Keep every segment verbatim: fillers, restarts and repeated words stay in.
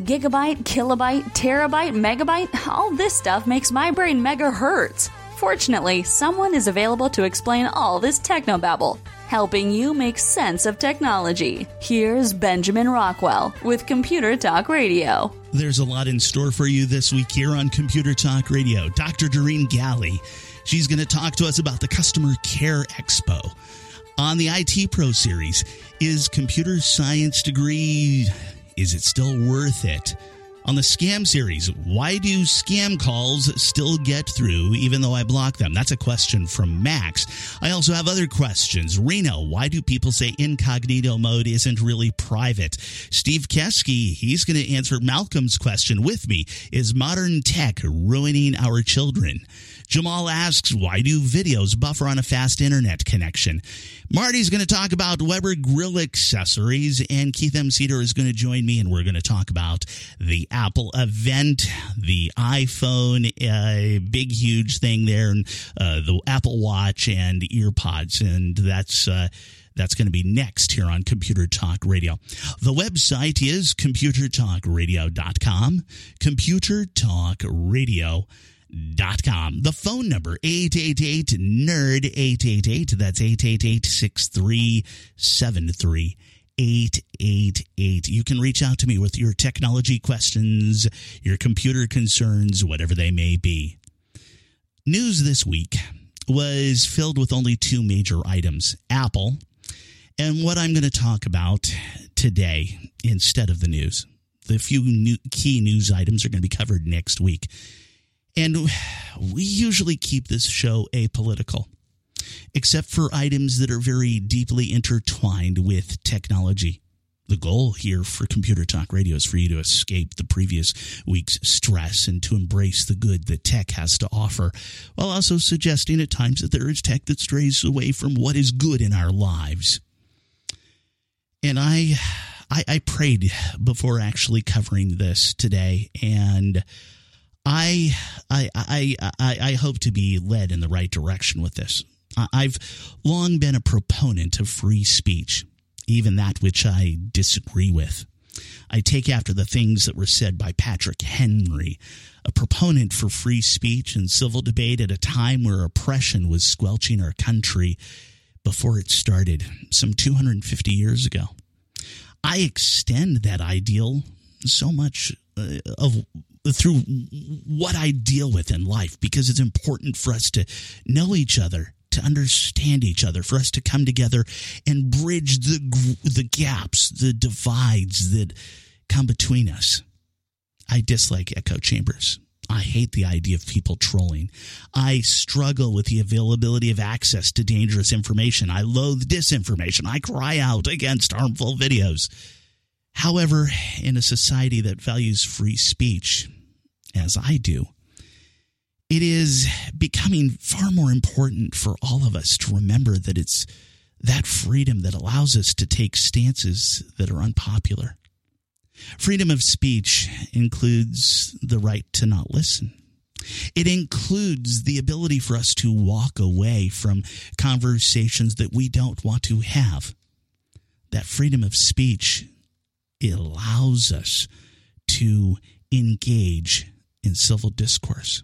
gigabyte, kilobyte, terabyte, megabyte, all this stuff makes my brain mega hurts. Fortunately, someone is available to explain all this technobabble, helping you make sense of technology. Here's Benjamin Rockwell with Computer Talk Radio. There's a lot in store for you this week here on Computer Talk Radio. Doctor Doreen Galley, she's going to talk to us about the Customer Care Expo. On the I T Pro series, is computer science degree, is it still worth it? On the scam series, why do scam calls still get through even though I block them? That's a question from Max. I also have other questions. Reno, why do people say incognito mode isn't really private? Steve Kesky, he's going to answer Malcolm's question with me. Is modern tech ruining our children? Jamal asks, why do videos buffer on a fast internet connection? Marty's going to talk about Weber grill accessories, and Keith M. Cedar is going to join me, and we're going to talk about the Apple event, the iPhone, a uh, big, huge thing there, and uh, the Apple Watch and EarPods, and that's uh, that's going to be next here on Computer Talk Radio. The website is computer talk radio dot com, computer talk radio dot com. The phone number, eight eight eight N E R D, eight eight eight, that's eight eight eight, six three seven three, eight eight eight. You can reach out to me with your technology questions, your computer concerns, whatever they may be. News this week was filled with only two major items, Apple, and what I'm going to talk about today instead of the news. The few new key news items are going to be covered next week. And we usually keep this show apolitical, except for items that are very deeply intertwined with technology. The goal here for Computer Talk Radio is for you to escape the previous week's stress and to embrace the good that tech has to offer, while also suggesting at times that there is tech that strays away from what is good in our lives. And I, I, I prayed before actually covering this today, and I, I I I I hope to be led in the right direction with this. I've long been a proponent of free speech, even that which I disagree with. I take after the things that were said by Patrick Henry, a proponent for free speech and civil debate at a time where oppression was squelching our country before it started some two hundred fifty years ago. I extend that ideal so much uh, of through what I deal with in life, because it's important for us to know each other, to understand each other, for us to come together and bridge the the gaps, the divides that come between us. I dislike echo chambers. I hate the idea of people trolling. I struggle with the availability of access to dangerous information. I loathe disinformation. I cry out against harmful videos. However, in a society that values free speech, as I do, it is becoming far more important for all of us to remember that it's that freedom that allows us to take stances that are unpopular. Freedom of speech includes the right to not listen. It includes the ability for us to walk away from conversations that we don't want to have. That freedom of speech, it allows us to engage in civil discourse.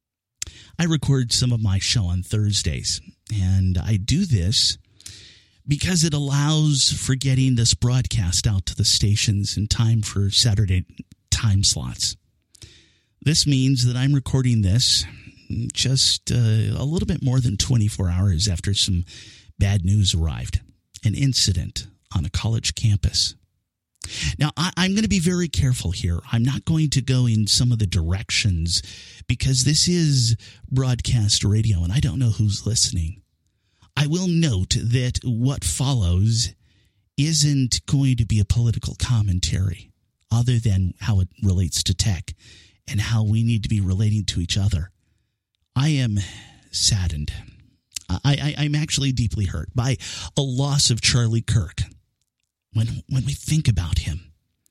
I record some of my show on Thursdays, and I do this because it allows for getting this broadcast out to the stations in time for Saturday time slots. This means that I'm recording this just uh, a little bit more than twenty-four hours after some bad news arrived, an incident on a college campus. Now, I, I'm going to be very careful here. I'm not going to go in some of the directions because this is broadcast radio and I don't know who's listening. I will note that what follows isn't going to be a political commentary other than how it relates to tech and how we need to be relating to each other. I am saddened. I, I, I'm actually deeply hurt by a loss of Charlie Kirk. When when we think about him,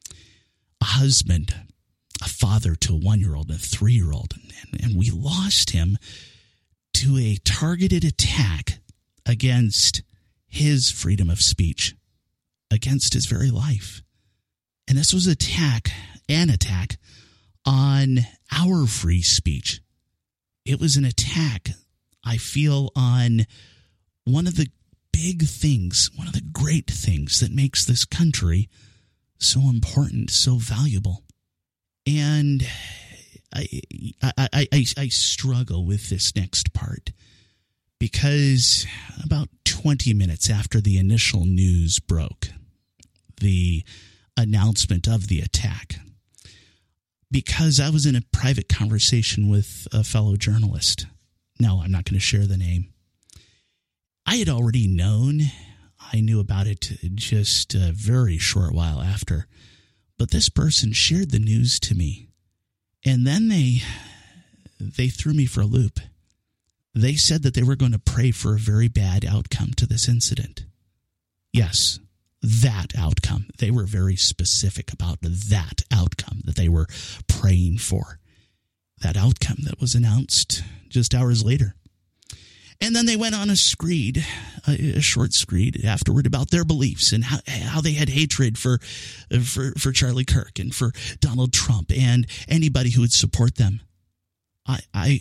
a husband, a father to a one-year-old and a three-year-old, and, and we lost him to a targeted attack against his freedom of speech, against his very life. And this was an attack an attack on our free speech. It was an attack, I feel, on one of the big things, one of the great things that makes this country so important, so valuable. And I, I, I, I, I struggle with this next part because about twenty minutes after the initial news broke, the announcement of the attack, because I was in a private conversation with a fellow journalist. No, I'm not going to share the name. I had already known. I knew about it just a very short while after. But this person shared the news to me. And then they they threw me for a loop. They said that they were going to pray for a very bad outcome to this incident. Yes, that outcome. They were very specific about that outcome that they were praying for. That outcome that was announced just hours later. And then they went on a screed, a, a short screed afterward about their beliefs and how, how they had hatred for, for for Charlie Kirk and for Donald Trump and anybody who would support them. I I,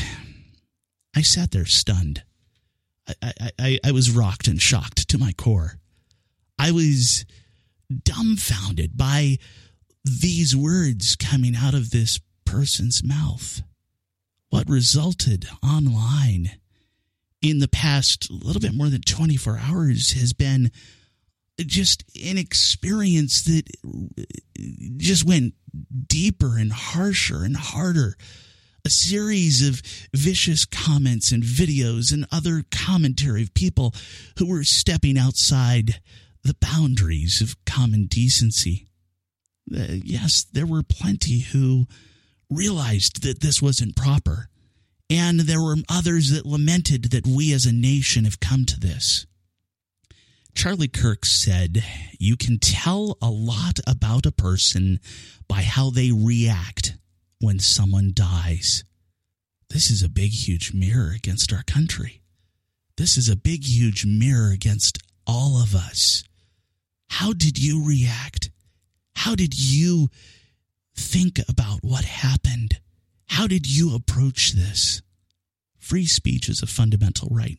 I sat there stunned. I, I, I was rocked and shocked to my core. I was dumbfounded by these words coming out of this person's mouth. What resulted online in the past little bit more than twenty-four hours has been just an experience that just went deeper and harsher and harder. A series of vicious comments and videos and other commentary of people who were stepping outside the boundaries of common decency. Uh, yes, there were plenty who realized that this wasn't proper. And there were others that lamented that we as a nation have come to this. Charlie Kirk said, you can tell a lot about a person by how they react when someone dies. This is a big, huge mirror against our country. This is a big, huge mirror against all of us. How did you react? How did you think about what happened? How did you approach this? Free speech is a fundamental right.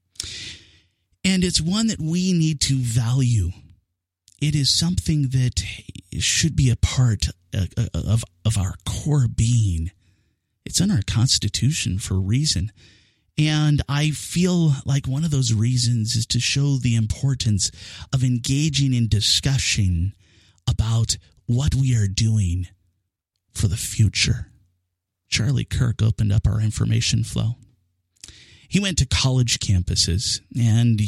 And it's one that we need to value. It is something that should be a part of, of our core being. It's in our Constitution for a reason. And I feel like one of those reasons is to show the importance of engaging in discussion about what we are doing for the future. Charlie Kirk opened up our information flow. He went to college campuses and,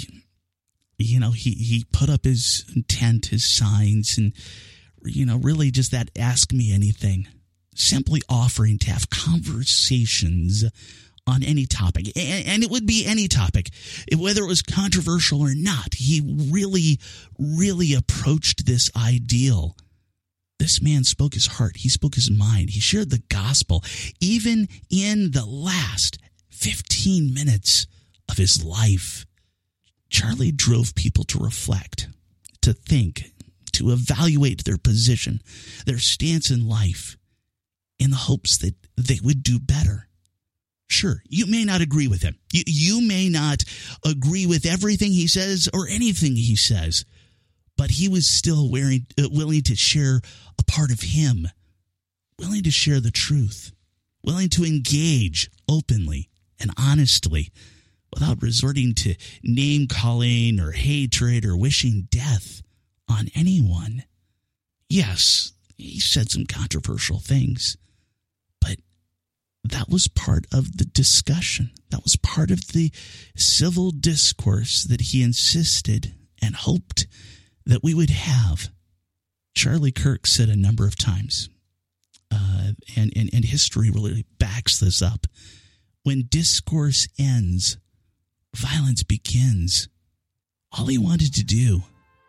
you know, he, he put up his tent, his signs, and, you know, really just that ask me anything. Simply offering to have conversations on any topic. And it would be any topic, whether it was controversial or not. He really, really approached this ideal. This man spoke his heart. He spoke his mind. He shared the gospel, even in the last fifteen minutes of his life. Charlie drove people to reflect, to think, to evaluate their position, their stance in life, in the hopes that they would do better. Sure, you may not agree with him. You, you may not agree with everything he says or anything he says, but he was still wearing, uh, willing to share a part of him, willing to share the truth, willing to engage openly and honestly without resorting to name-calling or hatred or wishing death on anyone. Yes, he said some controversial things, but that was part of the discussion. That was part of the civil discourse that he insisted and hoped that we would have. Charlie Kirk said a number of times, uh, and, and, and history really backs this up, when discourse ends, violence begins. All he wanted to do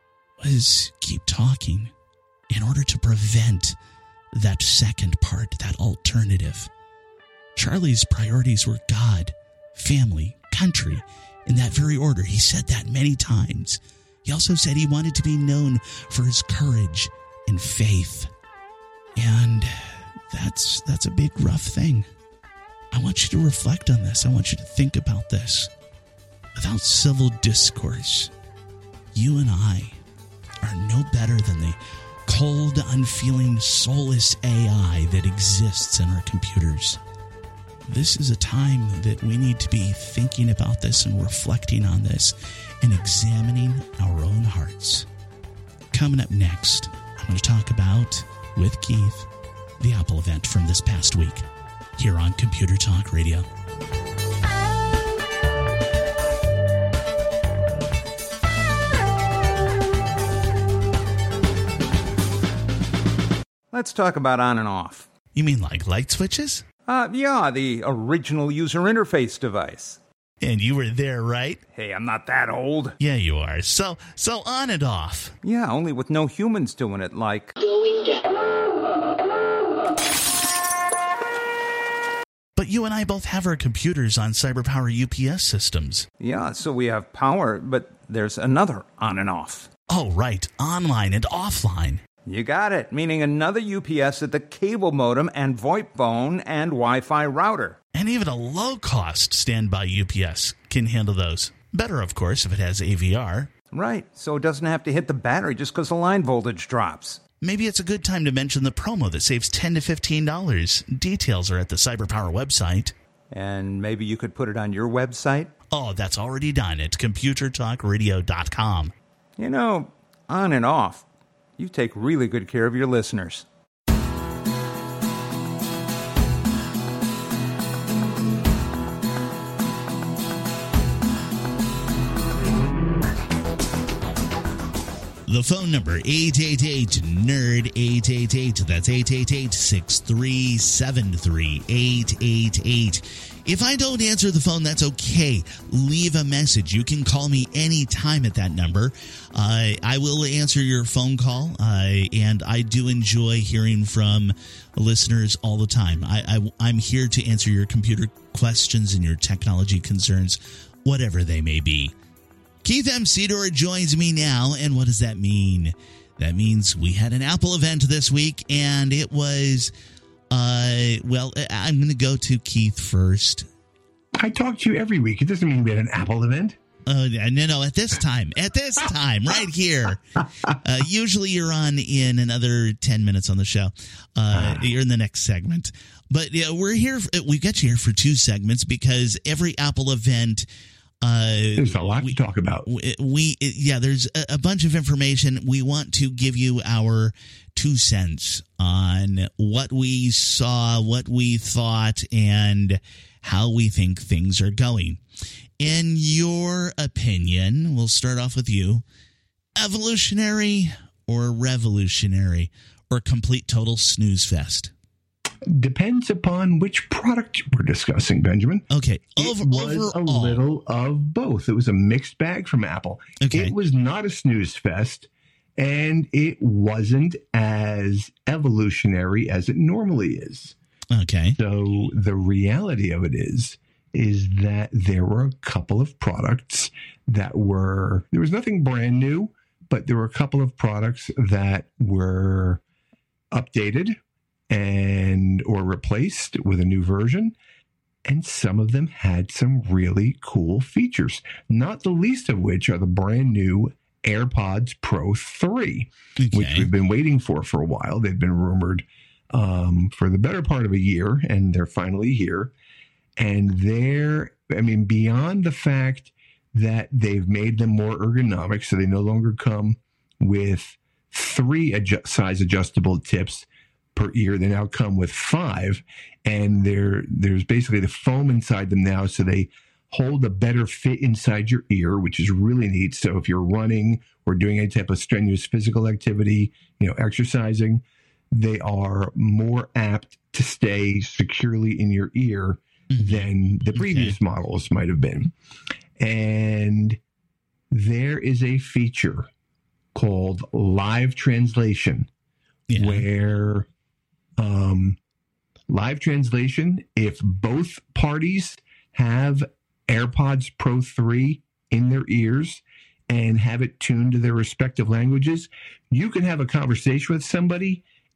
was keep talking in order to prevent that second part, that alternative. Charlie's priorities were God, family, country, in that very order. He said that many times. He also said he wanted to be known for his courage and faith. And that's that's a big, rough thing. I want you to reflect on this. I want you to think about this. Without civil discourse, you and I are no better than the cold, unfeeling, soulless A I that exists in our computers. This is a time that we need to be thinking about this and reflecting on this and examining our own hearts. Coming up next, I'm going to talk about, with Keith, the Apple event from this past week here on Computer Talk Radio. Let's talk about on and off. You mean like light switches? Uh, yeah, the original user interface device. And you were there, right? Hey, I'm not that old. Yeah, you are. So, so on and off. Yeah, only with no humans doing it, like... Going down. But you and I both have our computers on CyberPower U P S systems. Yeah, so we have power, but there's another on and off. Oh, right. Online and offline. You got it, meaning another U P S at the cable modem and VoIP phone and Wi-Fi router. And even a low-cost standby U P S can handle those. Better, of course, if it has A V R. Right, so it doesn't have to hit the battery just because the line voltage drops. Maybe it's a good time to mention the promo that saves ten to fifteen dollars. Details are at the CyberPower website. And maybe you could put it on your website? Oh, that's already done at computer talk radio dot com. You know, on and off, you take really good care of your listeners. The phone number, eight eight eight, N E R D, eight eight eight. That's eight eight eight, six three seven three, eight eight eight. If I don't answer the phone, that's okay. Leave a message. You can call me anytime at that number. Uh, I will answer your phone call, uh, and I do enjoy hearing from listeners all the time. I, I, I'm here to answer your computer questions and your technology concerns, whatever they may be. Keith M. Sedor joins me now, and what does that mean? That means we had an Apple event this week, and it was, uh, well, I'm going to go to Keith first. I talk to you every week. It doesn't mean we had an Apple event. Oh, no, no, at this time, at this time, right here. Uh, usually you're on in another ten minutes on the show. Uh, you're in the next segment. But yeah, we're here, we got you here for two segments because every Apple event... Uh, there's a lot we, to talk about. We, we yeah, there's a, a bunch of information. We want to give you our two cents on what we saw, what we thought, and how we think things are going. In your opinion, we'll start off with you, evolutionary or revolutionary or complete total snooze fest? Depends upon which product we're discussing, Benjamin. Okay. Over, it was overall. a little of both. It was a mixed bag from Apple. Okay. It was not a snooze fest, and it wasn't as evolutionary as it normally is. Okay. So the reality of it is, is that there were a couple of products that were, there was nothing brand new, but there were a couple of products that were updated and or replaced with a new version, and some of them had some really cool features, not the least of which are the brand new AirPods Pro three, okay. which we've been waiting for for a while. They've been rumored um, for the better part of a year, and they're finally here. And they're, I mean, beyond the fact that they've made them more ergonomic, so they no longer come with three adjust, size adjustable tips per ear. They now come with five, and there there's basically the foam inside them now, so they hold a better fit inside your ear, which is really neat. So if you're running or doing any type of strenuous physical activity, you know, exercising, they are more apt to stay securely in your ear mm-hmm. than the previous okay. models might have been. And there is a feature called live translation, yeah. where um, live translation, if both parties have AirPods Pro three in their ears and have it tuned to their respective languages, you can have a conversation with somebody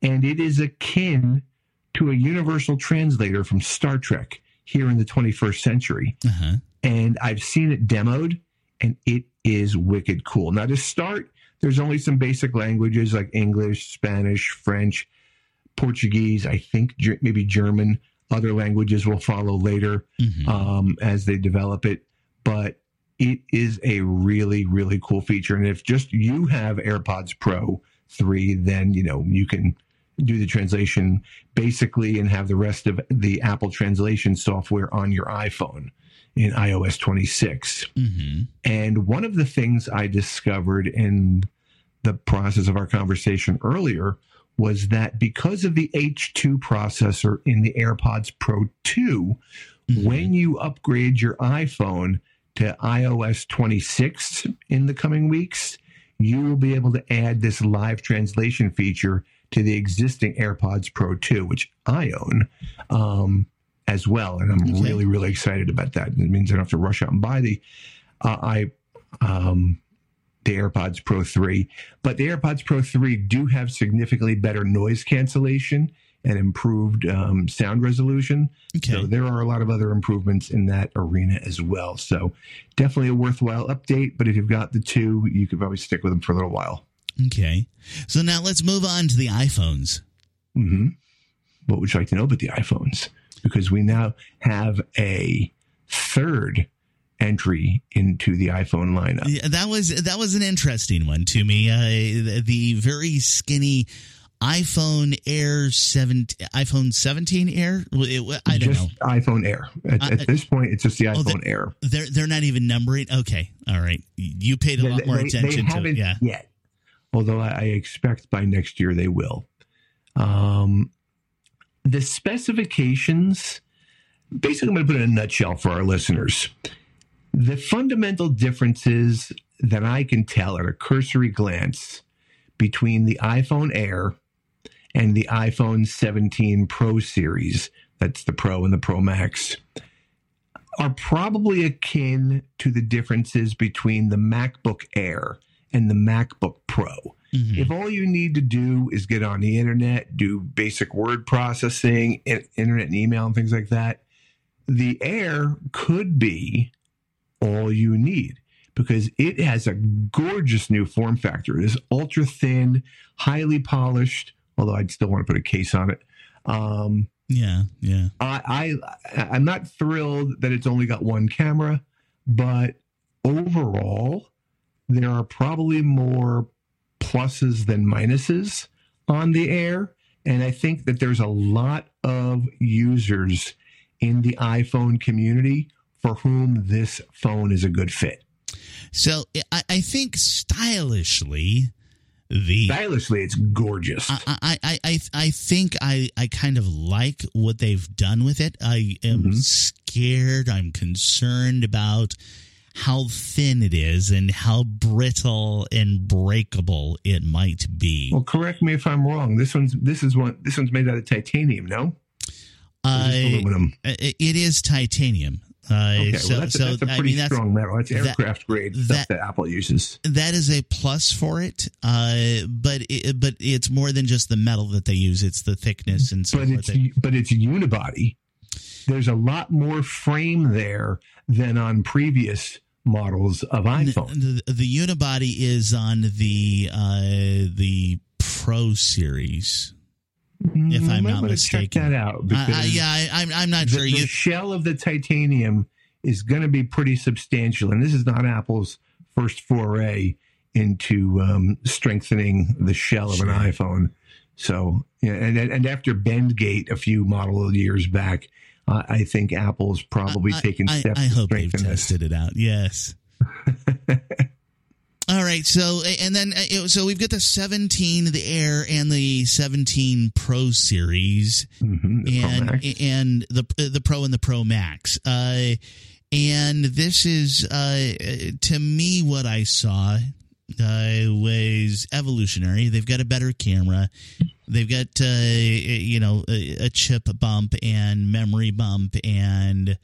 and it is akin to a universal translator from Star Trek here in the twenty-first century. Uh-huh. And I've seen it demoed, and it is wicked cool. Now, to start, there's only some basic languages like English, Spanish, French, Portuguese, I think maybe German. Other languages will follow later mm-hmm. um, as they develop it. But it is a really, really cool feature. And if just you have AirPods Pro three, then, you know, you can do the translation basically and have the rest of the Apple translation software on your iPhone in i O S twenty-six. Mm-hmm. And one of the things I discovered in the process of our conversation earlier was that because of the H two processor in the AirPods Pro two, mm-hmm. when you upgrade your iPhone to i O S twenty-six in the coming weeks, you will be able to add this live translation feature to the existing AirPods Pro two, which I own um, as well. And I'm okay. really, really excited about that. It means I don't have to rush out and buy the uh, I um, the AirPods Pro three. But the AirPods Pro three do have significantly better noise cancellation and improved um, sound resolution. Okay. So there are a lot of other improvements in that arena as well. So definitely a worthwhile update. But if you've got the two, you could probably stick with them for a little while. Okay. So now let's move on to the iPhones. Mm-hmm. What would you like to know about the iPhones? Because we now have a third entry into the iPhone lineup. Yeah, that was that was an interesting one to me. Uh, the, the very skinny iPhone Air seven, iPhone seventeen Air. It, I don't just know. iPhone Air. At, uh, at this point, it's just the iPhone oh, they're, Air. They're they're not even numbering. Okay, all right. You paid a they, lot more they, attention they to it. Yeah. Yet, although I, I expect by next year they will. Um, the specifications. Basically, I'm going to put it in a nutshell for our listeners. The fundamental differences that I can tell at a cursory glance between the iPhone Air and the iPhone seventeen Pro series, that's the Pro and the Pro Max, are probably akin to the differences between the MacBook Air and the MacBook Pro. Mm-hmm. If all you need to do is get on the internet, do basic word processing, internet and email and things like that, the Air could be all you need because it has a gorgeous new form factor. It is ultra thin, highly polished, although I'd still want to put a case on it. Um, yeah, yeah. I, I, I'm not thrilled that it's only got one camera, but overall, there are probably more pluses than minuses on the Air. And I think that there's a lot of users in the iPhone community for whom this phone is a good fit. So I, I think stylishly, the stylishly it's gorgeous. I I I I, I think I, I kind of like what they've done with it. I am mm-hmm. scared. I'm concerned about how thin it is and how brittle and breakable it might be. Well, correct me if I'm wrong. This one's this is one this one's made out of titanium, no? Uh, aluminum. It is titanium. Uh, okay, so, well, that's, so, that's a pretty I mean, strong metal. That's aircraft that, grade stuff that, that Apple uses. That is a plus for it, uh, but it, but it's more than just the metal that they use. It's the thickness and so but forth. It's, but it's unibody. There's a lot more frame there than on previous models of iPhone. The, the, the unibody is on the uh, the Pro series. If I'm not mistaken, check that out. Because uh, uh, yeah, I, I'm. I'm not the, sure. The you... shell of the titanium is going to be pretty substantial, and this is not Apple's first foray into um, strengthening the shell of sure. an iPhone. So, yeah, and and after Bendgate a few model years back, uh, I think Apple's probably I, taken I, steps I, I to hope they've strengthen tested this. it out. Yes. All right, so and then so we've got the seventeen, the Air, and the seventeen Pro series, mm-hmm, the and Pro Max. and the the Pro and the Pro Max. Uh, and this is uh, to me what I saw uh, was evolutionary. They've got a better camera. They've got uh, you know a, a chip bump and memory bump and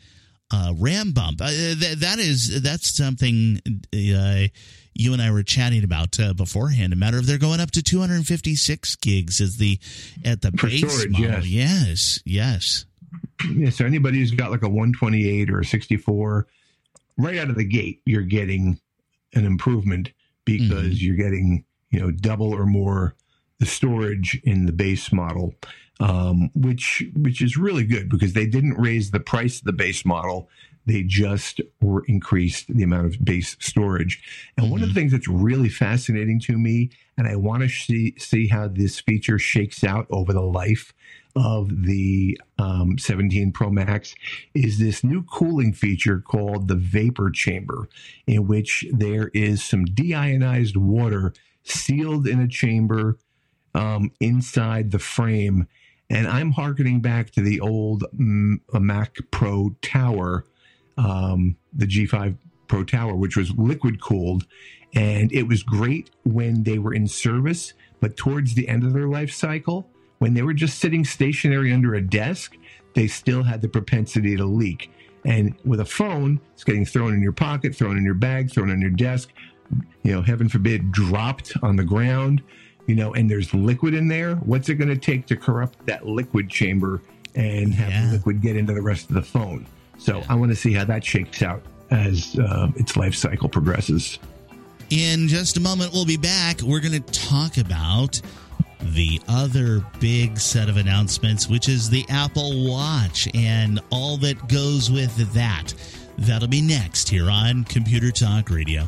uh, RAM bump. Uh, th- that is that's something uh, you and I were chatting about uh, beforehand. A matter of they're going up to two hundred fifty-six gigs as the at the For base storage, model. yes. yes, yes. Yeah, so anybody who's got like a one twenty-eight or a sixty-four, right out of the gate, you're getting an improvement because mm-hmm. you're getting, you know, double or more the storage in the base model, um, which which is really good because they didn't raise the price of the base model. They just were increased the amount of base storage. And mm-hmm. one of the things that's really fascinating to me, and I want to see, see how this feature shakes out over the life of the um, seventeen Pro Max, is this new cooling feature called the vapor chamber, in which there is some deionized water sealed in a chamber um, inside the frame. And I'm hearkening back to the old um, Mac Pro Tower, um, the G five Pro Tower, which was liquid cooled. And it was great when they were in service, but towards the end of their life cycle, when they were just sitting stationary under a desk, they still had the propensity to leak. And with a phone, it's getting thrown in your pocket, thrown in your bag, thrown on your desk, you know, heaven forbid, dropped on the ground, you know, and there's liquid in there. What's it going to take to corrupt that liquid chamber and have yeah. the liquid get into the rest of the phone? So yeah. I want to see how that shakes out as uh, its life cycle progresses. In just a moment, we'll be back. We're going to talk about the other big set of announcements, which is the Apple Watch and all that goes with that. That'll be next here on Computer Talk Radio.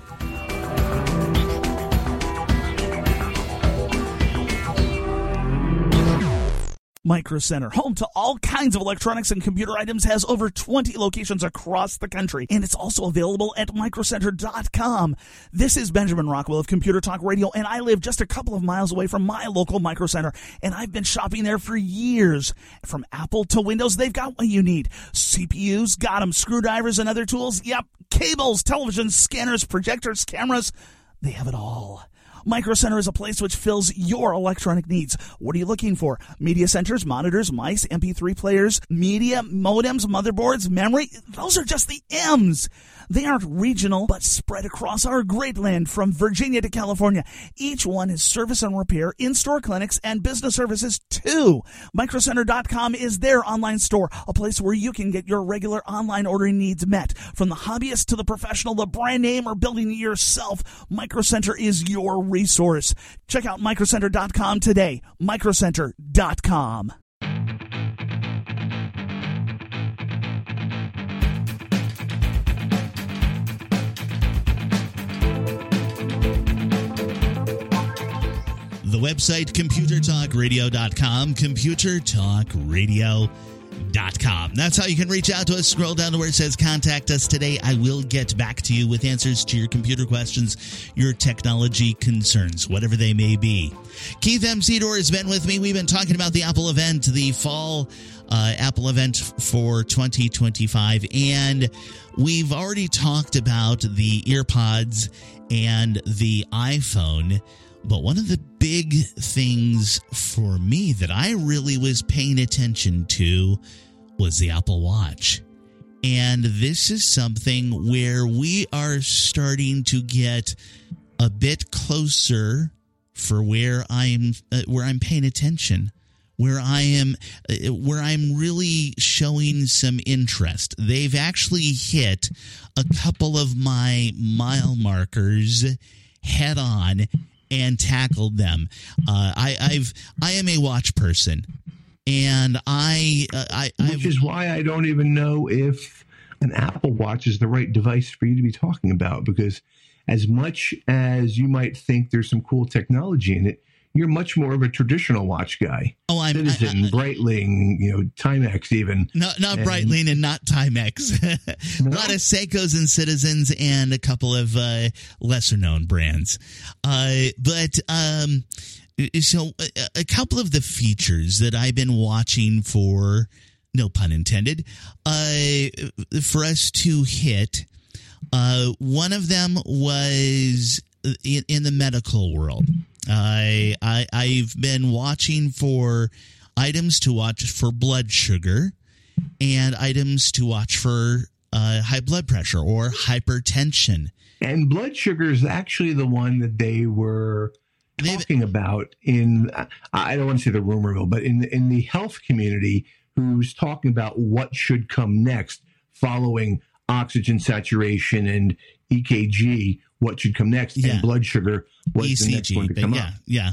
Micro Center, home to all kinds of electronics and computer items, has over twenty locations across the country, and it's also available at micro center dot com. This is Benjamin Rockwell of Computer Talk Radio, and I live just a couple of miles away from my local Micro Center, and I've been shopping there for years. From Apple to Windows, they've got what you need. C P Us, got them. Screwdrivers and other tools, yep. Cables, televisions, scanners, projectors, cameras, they have it all. Micro Center is a place which fills your electronic needs. What are you looking for? Media centers, monitors, mice, M P three players, media, modems, motherboards, memory. Those are just the M's. They aren't regional, but spread across our great land from Virginia to California. Each one is service and repair, in-store clinics, and business services too. micro center dot com is their online store, a place where you can get your regular online ordering needs met. From the hobbyist to the professional, the brand name, or building it yourself, Micro Center is your resource. Check out micro center dot com today. micro center dot com. The website, computer talk radio dot com, computer talk radio dot com. That's how you can reach out to us. Scroll down to where it says Contact Us Today. I will get back to you with answers to your computer questions, your technology concerns, whatever they may be. Keith M. Seydour has been with me. We've been talking about the Apple event, the fall uh, Apple event for twenty twenty-five, and we've already talked about the EarPods and the iPhone. But one of the big things for me that I really was paying attention to was the Apple Watch. And this is something where we are starting to get a bit closer for where I'm uh, where I'm paying attention, where I am uh, where I'm really showing some interest. They've actually hit a couple of my mile markers head on and tackled them. Uh, I, I've I am a watch person, and I uh, I which I've, is why I don't even know if an Apple Watch is the right device for you to be talking about. Because as much as you might think there's some cool technology in it, you're much more of a traditional watch guy. Oh, I'm Citizen, I, I, Breitling, you know, Timex, even. Not not and, Breitling and not Timex. No? A lot of Seikos and Citizens, and a couple of uh, lesser known brands. Uh, but um, so a, a couple of the features that I've been watching for, no pun intended, uh, for us to hit. Uh, one of them was in, in the medical world. I, I I've been watching for items to watch for blood sugar and items to watch for uh, high blood pressure or hypertension. And blood sugar is actually the one that they were talking They've, about in, I don't want to say the rumor mill, but in, in the health community, who's talking about what should come next following oxygen saturation and E K G, what should come next, yeah. and blood sugar was E C G, the next one to come yeah, up. Yeah,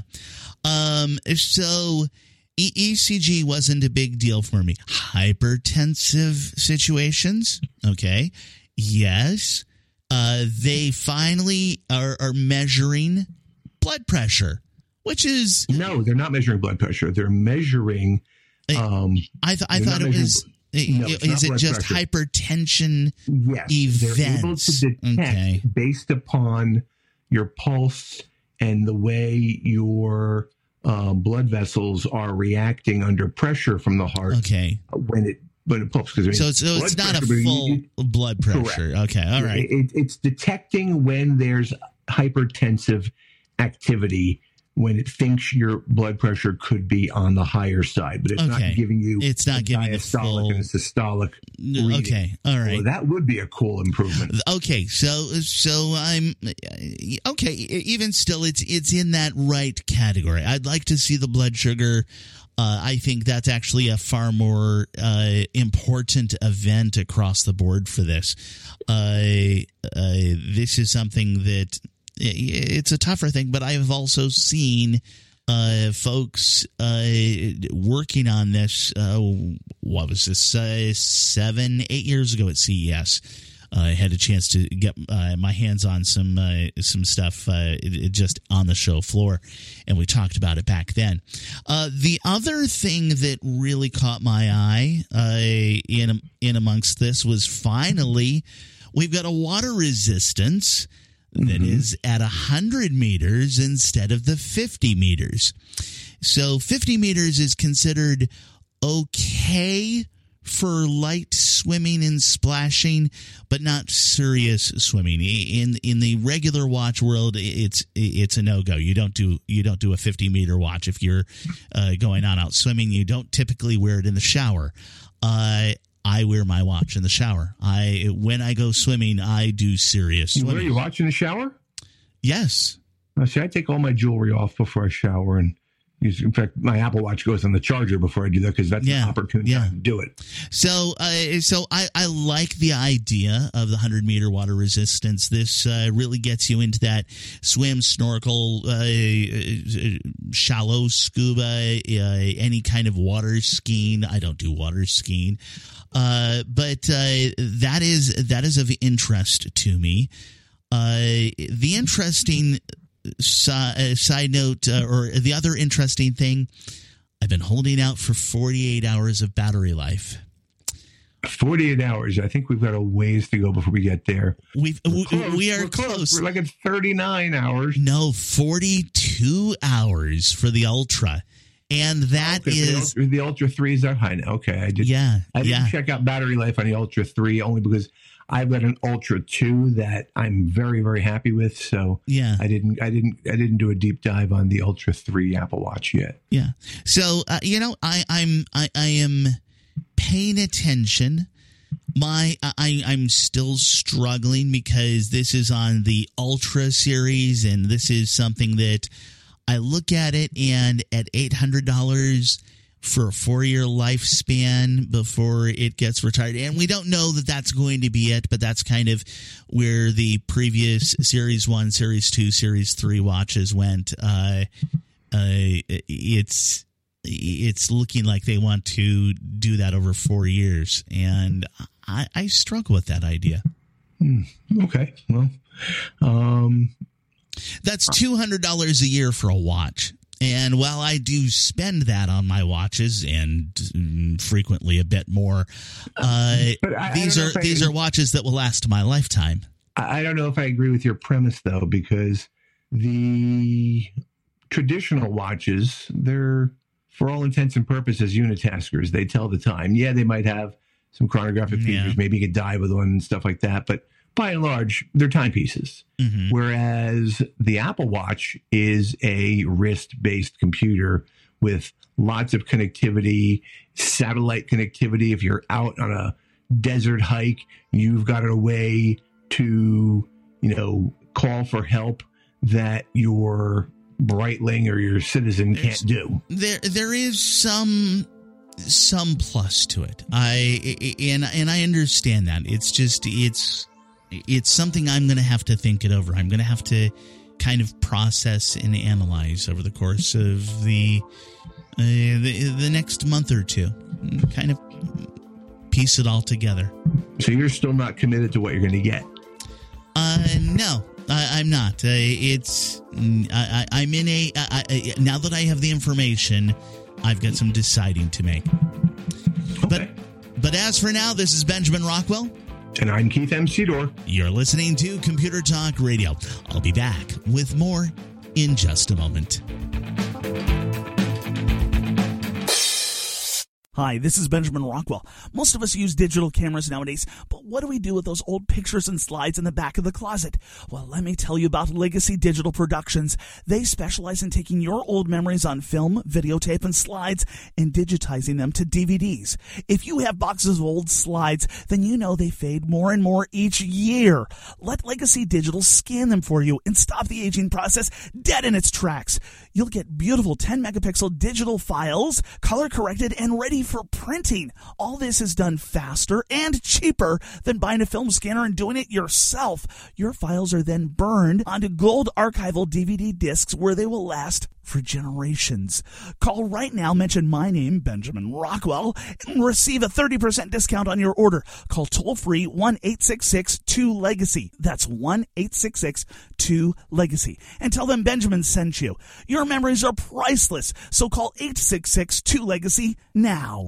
um, so e- ECG wasn't a big deal for me. Hypertensive situations, okay, yes. Uh, they finally are, are measuring blood pressure, which is... No, they're not measuring blood pressure. They're measuring... Um, I, th- I thought it was... No, is it just pressure. hypertension yes, events? They're able to detect okay. based upon your pulse and the way your uh, blood vessels are reacting under pressure from the heart. Okay. When it when it pumps. I mean, so it's, so it's not pressure, a full you, blood pressure. Correct. Okay. All right. It, it's detecting when there's hypertensive activity, when it thinks your blood pressure could be on the higher side, but it's okay. not giving you it's not giving the full and a systolic reading. Okay, all right. Well, that would be a cool improvement. Okay, so so I'm okay. Even still, it's it's in that right category. I'd like to see the blood sugar. Uh, I think that's actually a far more uh, important event across the board for this. Uh, uh, this is something that. It's a tougher thing, but I've also seen uh, folks uh, working on this. Uh, what was this? Uh, seven, eight years ago at C E S. Uh, I had a chance to get uh, my hands on some uh, some stuff uh, it, it just on the show floor, and we talked about it back then. Uh, the other thing that really caught my eye uh, in in amongst this was finally we've got a water resistance that mm-hmm. is at one hundred meters instead of the fifty meters. So fifty meters is considered okay for light swimming and splashing, but not serious swimming. In in the regular watch world, it's it's a no-go. You don't do you don't do a fifty meter watch if you're uh, going on out swimming. You don't typically wear it in the shower. Uh, I wear my watch in the shower. I when I go swimming, I do serious you swimming. Wear your watch in the shower? Yes. Oh, see, I take all my jewelry off before I shower, and use, in fact, my Apple Watch goes on the charger before I do that because that's yeah. an opportune yeah. time to do it. So, uh, so I, I like the idea of the one hundred meter water resistance. This uh, really gets you into that swim, snorkel, uh, shallow scuba, uh, any kind of water skiing. I don't do water skiing. Uh, but uh, that is that is of interest to me. Uh, the interesting si- uh, side note, uh, or the other interesting thing, I've been holding out for forty-eight hours of battery life. forty-eight hours. I think we've got a ways to go before we get there. We've we, we are We're close. close. We're like at thirty-nine hours. No, forty-two hours for the Ultra. And that okay, is the Ultra, the Ultra three is that high now. Okay, I did. Yeah, I didn't yeah. check out battery life on the Ultra three only because I've got an Ultra two that I'm very very happy with. So yeah, I didn't I didn't I didn't do a deep dive on the Ultra three Apple Watch yet. Yeah. So uh, you know I I'm I, I am paying attention. My I I'm still struggling because this is on the Ultra series, and this is something that. I look at it, and at eight hundred dollars for a four-year lifespan before it gets retired, and we don't know that that's going to be it, but that's kind of where the previous Series one, Series two, Series three watches went. Uh, uh, it's it's looking like they want to do that over four years, and I, I struggle with that idea. Hmm. Okay, well... Um That's two hundred dollars a year for a watch. And while I do spend that on my watches and mm, frequently a bit more, uh, I, these are I, these are watches that will last my lifetime. I don't know if I agree with your premise, though, because the traditional watches, they're, for all intents and purposes, unitaskers. They tell the time. Yeah, they might have some chronographic features. Yeah. Maybe you could dive with one and stuff like that. But by and large, they're timepieces. Mm-hmm. Whereas the Apple Watch is a wrist-based computer with lots of connectivity, satellite connectivity. If you're out on a desert hike, you've got a way to, you know, call for help that your Breitling or your Citizen There's, can't do. There, there is some some plus to it. I and and I understand that. It's just it's it's something I'm going to have to think it over. I'm going to have to kind of process and analyze over the course of the uh, the, the next month or two. Kind of piece it all together. So you're still not committed to what you're going to get? Uh, no. I, I'm not. Uh, it's I, I, I'm in a I, I, now that I have the information, I've got some deciding to make. Okay. But but as for now, this is Benjamin Rockwell, and I'm Keith M. Sedor. You're listening to Computer Talk Radio. I'll be back with more in just a moment. Hi, this is Benjamin Rockwell. Most of us use digital cameras nowadays, but what do we do with those old pictures and slides in the back of the closet? Well, let me tell you about Legacy Digital Productions. They specialize in taking your old memories on film, videotape, and slides and digitizing them to D V Ds. If you have boxes of old slides, then you know they fade more and more each year. Let Legacy Digital scan them for you and stop the aging process dead in its tracks. You'll get beautiful ten megapixel digital files, color corrected and ready for printing. All this is done faster and cheaper than buying a film scanner and doing it yourself. Your files are then burned onto gold archival D V D discs where they will last for generations. Call right now, mention my name, Benjamin Rockwell, and receive a thirty percent discount on your order. Call toll-free one eight six six two legacy. That's one eight six six two legacy. And tell them Benjamin sent you. Your memories are priceless, so call eight six six two legacy now.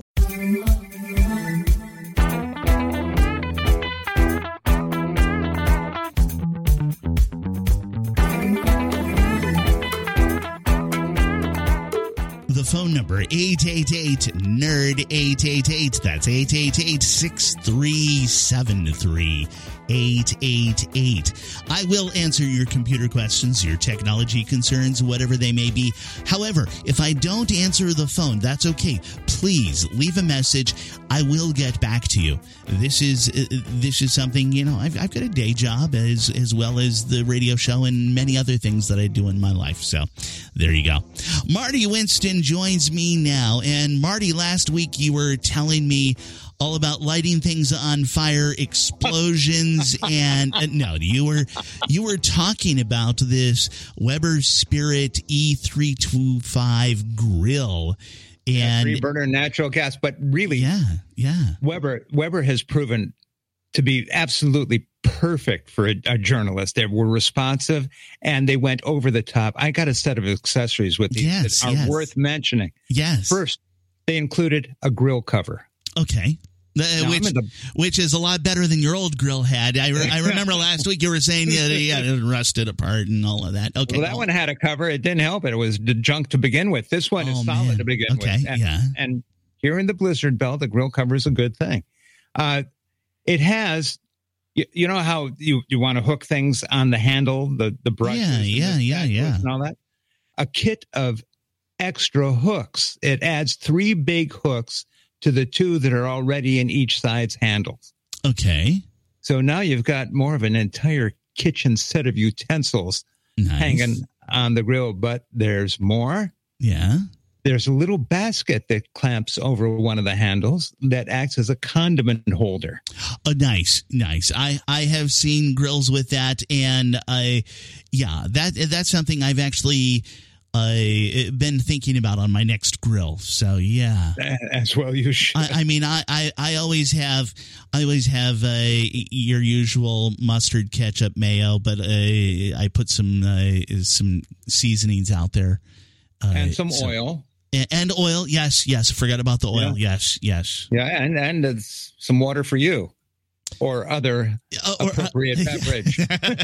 The phone number, eight eight eight N E R D, eight eight eight. That's eight eight eight, six three seven three, eight eight eight. I will answer your computer questions, your technology concerns, whatever they may be. However, if I don't answer the phone, that's okay. Please leave a message. I will get back to you. This is uh, this is something, you know, I've, I've got a day job as, as well as the radio show and many other things that I do in my life. So there you go. Marty Winston joins me now. And Marty, last week you were telling me all about lighting things on fire, explosions, and uh, no, you were you were talking about this Weber Spirit E three twenty-five grill. And three burner natural gas, but really, yeah, yeah. Weber Weber has proven to be absolutely perfect for a, a journalist. They were responsive and they went over the top. I got a set of accessories with these yes, that are yes. worth mentioning. Yes. First, they included a grill cover. Okay. Uh, which the, which is a lot better than your old grill had. I, re- I remember last week you were saying yeah, yeah, it rusted apart and all of that. Okay, well, that well. one had a cover. It didn't help it. It was junk to begin with. This one oh, is solid man. to begin okay, with. And, yeah. and here in the Blizzard Belt, the grill cover is a good thing. Uh, it has, you, you know how you, you want to hook things on the handle, the, the brushes, yeah, and yeah, the yeah, yeah, and all that? A kit of extra hooks. It adds three big hooks to the two that are already in each side's handles. Okay. So now you've got more of an entire kitchen set of utensils nice. hanging on the grill, but there's more. Yeah. There's a little basket that clamps over one of the handles that acts as a condiment holder. Oh, nice, nice. I, I have seen grills with that, and I, yeah, that that's something I've actually uh, been thinking about on my next grill. So yeah, as well you should. I, I mean, I, I, I always have I always have uh, your usual mustard, ketchup, mayo, but uh, I put some uh, some seasonings out there uh, and some so, oil. And oil, yes, yes. Forgot about the oil. Yeah. Yes, yes. Yeah, and and it's some water for you, or other uh, or, appropriate uh, beverage.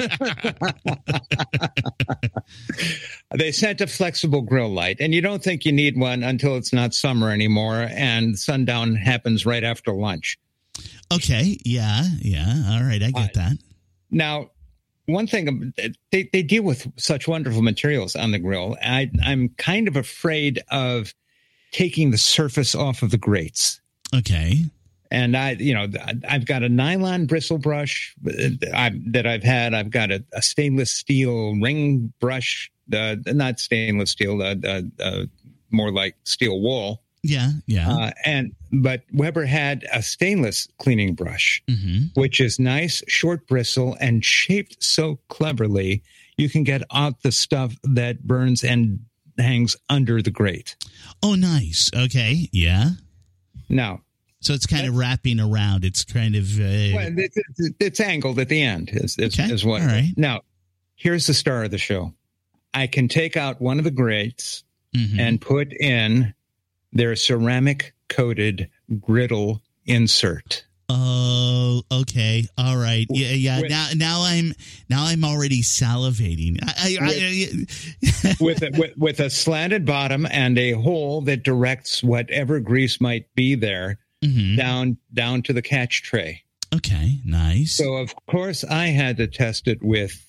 They sent a flexible grill light, and you don't think you need one until it's not summer anymore, and sundown happens right after lunch. Okay, yeah, yeah. All right, I get uh, that. Now, one thing, they, they deal with such wonderful materials on the grill. I, I'm kind of afraid of taking the surface off of the grates. Okay. And I, you know, I've got a nylon bristle brush that I've had. I've got a, a stainless steel ring brush, uh, not stainless steel, uh, uh, uh, more like steel wool. Yeah, yeah. Uh, and but Weber had a stainless cleaning brush, mm-hmm. which is nice, short bristle, and shaped so cleverly you can get out the stuff that burns and hangs under the grate. Oh, nice. Okay, yeah. Now, so it's kind of wrapping around. It's kind of uh, well, it's, it's, it's angled at the end. Is, is, okay. is what. All right. Now, here's the star of the show. I can take out one of the grates mm-hmm. and put in their ceramic coated griddle insert. Oh, okay. All right. Yeah, yeah. With, now, now I'm now I'm already salivating. I, I, with, I, with, a, with with a slanted bottom and a hole that directs whatever grease might be there mm-hmm. down down to the catch tray. Okay, nice. So of course I had to test it with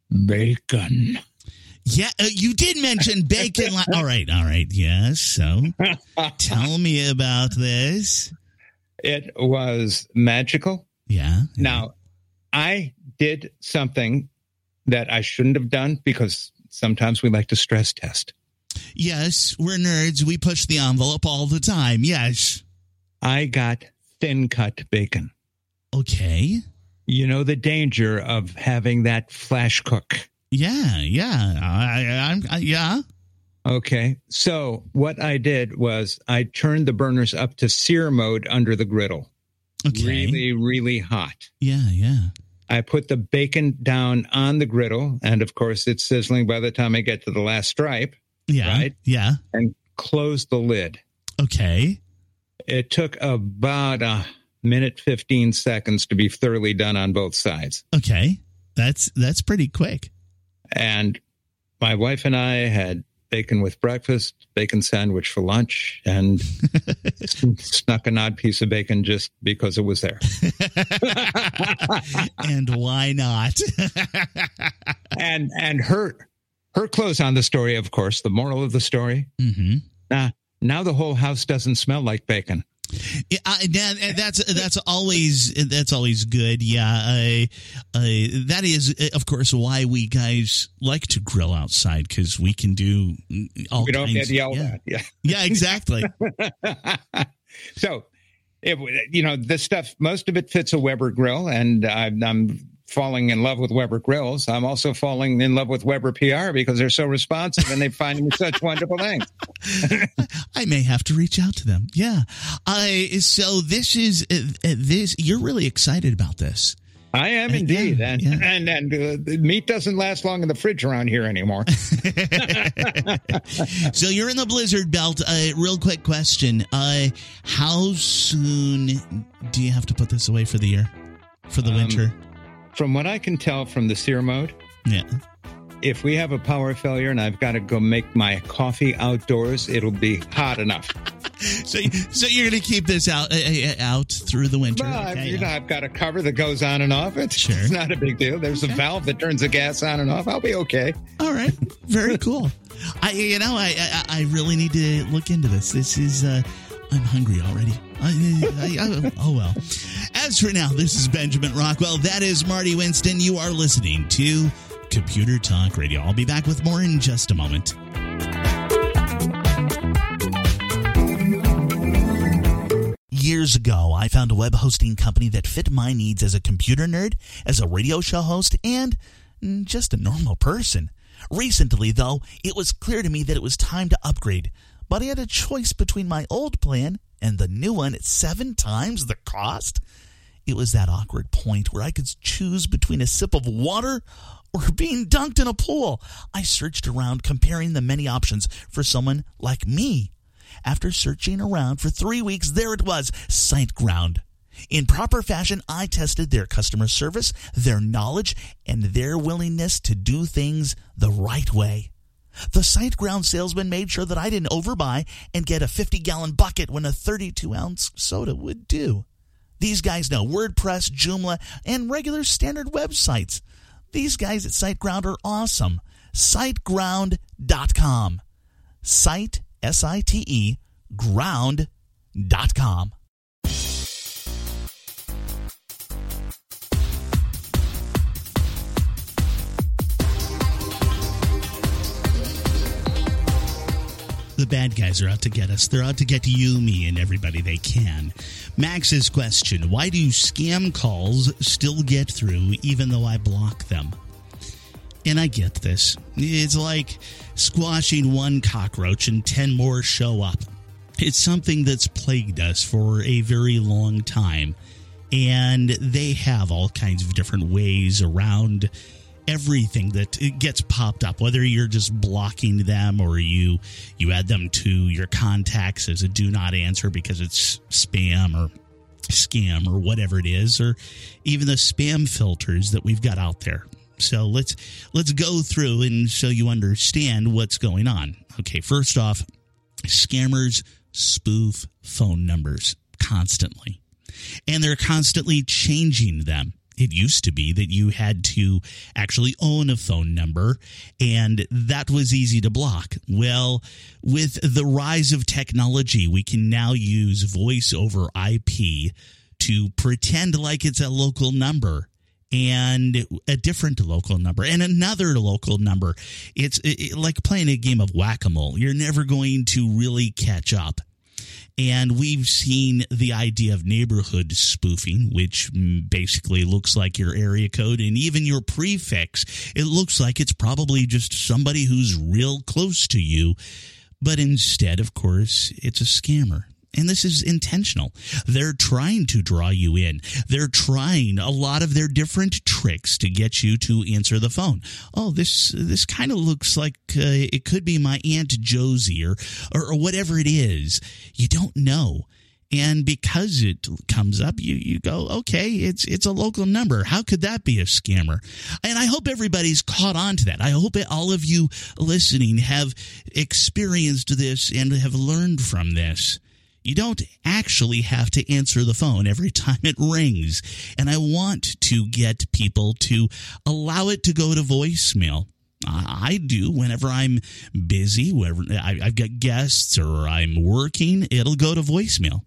bacon. Yeah, uh, you did mention bacon. Li- all right, all right. Yes. So tell me about this. It was magical. Yeah, yeah. Now, I did something that I shouldn't have done because sometimes we like to stress test. Yes, we're nerds. We push the envelope all the time. Yes. I got thin cut bacon. Okay. You know the danger of having that flash cook. Yeah, yeah. I, I'm, I, yeah. Okay. So what I did was I turned the burners up to sear mode under the griddle. Okay. Really, really hot. Yeah, yeah. I put the bacon down on the griddle, and of course it's sizzling by the time I get to the last stripe. Yeah. Right? Yeah. And close the lid. Okay. It took about a minute, fifteen seconds to be thoroughly done on both sides. Okay. That's that's pretty quick. And my wife and I had bacon with breakfast, bacon sandwich for lunch, and snuck an odd piece of bacon just because it was there. And why not? and and her her close on the story, of course, the moral of the story. Mm-hmm. Now, now the whole house doesn't smell like bacon. Yeah, I, that, that's that's always that's always good. Yeah, I, I, that is, of course, why we guys like to grill outside, because we can do all we don't kinds. get yelled yeah. at. Yeah, yeah, exactly. So, it, you know, this stuff, most of it fits a Weber grill, and I'm, I'm falling in love with Weber grills. I'm also falling in love with Weber P R because they're so responsive and they find me such wonderful things. I may have to reach out to them. Yeah. I so this is uh, this. You're really excited about this. I am indeed, uh, yeah, and yeah. and and uh, the meat doesn't last long in the fridge around here anymore. So you're in the blizzard belt. Uh, real quick question: uh, how soon do you have to put this away for the year, for the um, winter? From what I can tell from the sear mode, yeah. If we have a power failure and I've got to go make my coffee outdoors, it'll be hot enough. So, so you're going to keep this out uh, out through the winter? Well, okay, you yeah. know, I've got a cover that goes on and off. It's, sure. It's not a big deal. There's okay. a valve that turns the gas on and off. I'll be okay. All right. Very cool. I, you know, I, I, I really need to look into this. This is, uh, I'm hungry already. I, I, I, oh, well. As for now, this is Benjamin Rockwell. That is Marty Winston. You are listening to Computer Talk Radio. I'll be back with more in just a moment. Years ago, I found a web hosting company that fit my needs as a computer nerd, as a radio show host, and just a normal person. Recently, though, it was clear to me that it was time to upgrade. But I had a choice between my old plan and the new one at seven times the cost. It was that awkward point where I could choose between a sip of water or being dunked in a pool. I searched around, comparing the many options for someone like me. After searching around for three weeks, there it was, SiteGround. In proper fashion, I tested their customer service, their knowledge, and their willingness to do things the right way. The SiteGround salesman made sure that I didn't overbuy and get a fifty-gallon bucket when a thirty-two ounce soda would do. These guys know WordPress, Joomla, and regular standard websites. These guys at SiteGround are awesome. SiteGround dot com. Site, S I T E, ground dot com. The bad guys are out to get us. They're out to get you, me, and everybody they can. Max's question, why do scam calls still get through even though I block them? And I get this. It's like squashing one cockroach and ten more show up. It's something that's plagued us for a very long time. And they have all kinds of different ways around everything that it gets popped up, whether you're just blocking them or you you add them to your contacts as a do not answer because it's spam or scam or whatever it is, or even the spam filters that we've got out there. So let's let's go through and so you understand what's going on. Okay, first off, scammers spoof phone numbers constantly, and they're constantly changing them. It used to be that you had to actually own a phone number, and that was easy to block. Well, with the rise of technology, we can now use voice over I P to pretend like it's a local number and a different local number and another local number. It's it, like playing a game of whack-a-mole. You're never going to really catch up. And we've seen the idea of neighborhood spoofing, which basically looks like your area code and even your prefix. It looks like it's probably just somebody who's real close to you. But instead, of course, it's a scammer. And this is intentional. They're trying to draw you in. They're trying a lot of their different tricks to get you to answer the phone. Oh, this this kind of looks like uh, it could be my Aunt Josie or, or, or whatever it is. You don't know. And because it comes up, you, you go, okay, it's it's a local number. How could that be a scammer? And I hope everybody's caught on to that. I hope all of you listening have experienced this and have learned from this. You don't actually have to answer the phone every time it rings. And I want to get people to allow it to go to voicemail. I do whenever I'm busy, whenever I've got guests or I'm working, it'll go to voicemail.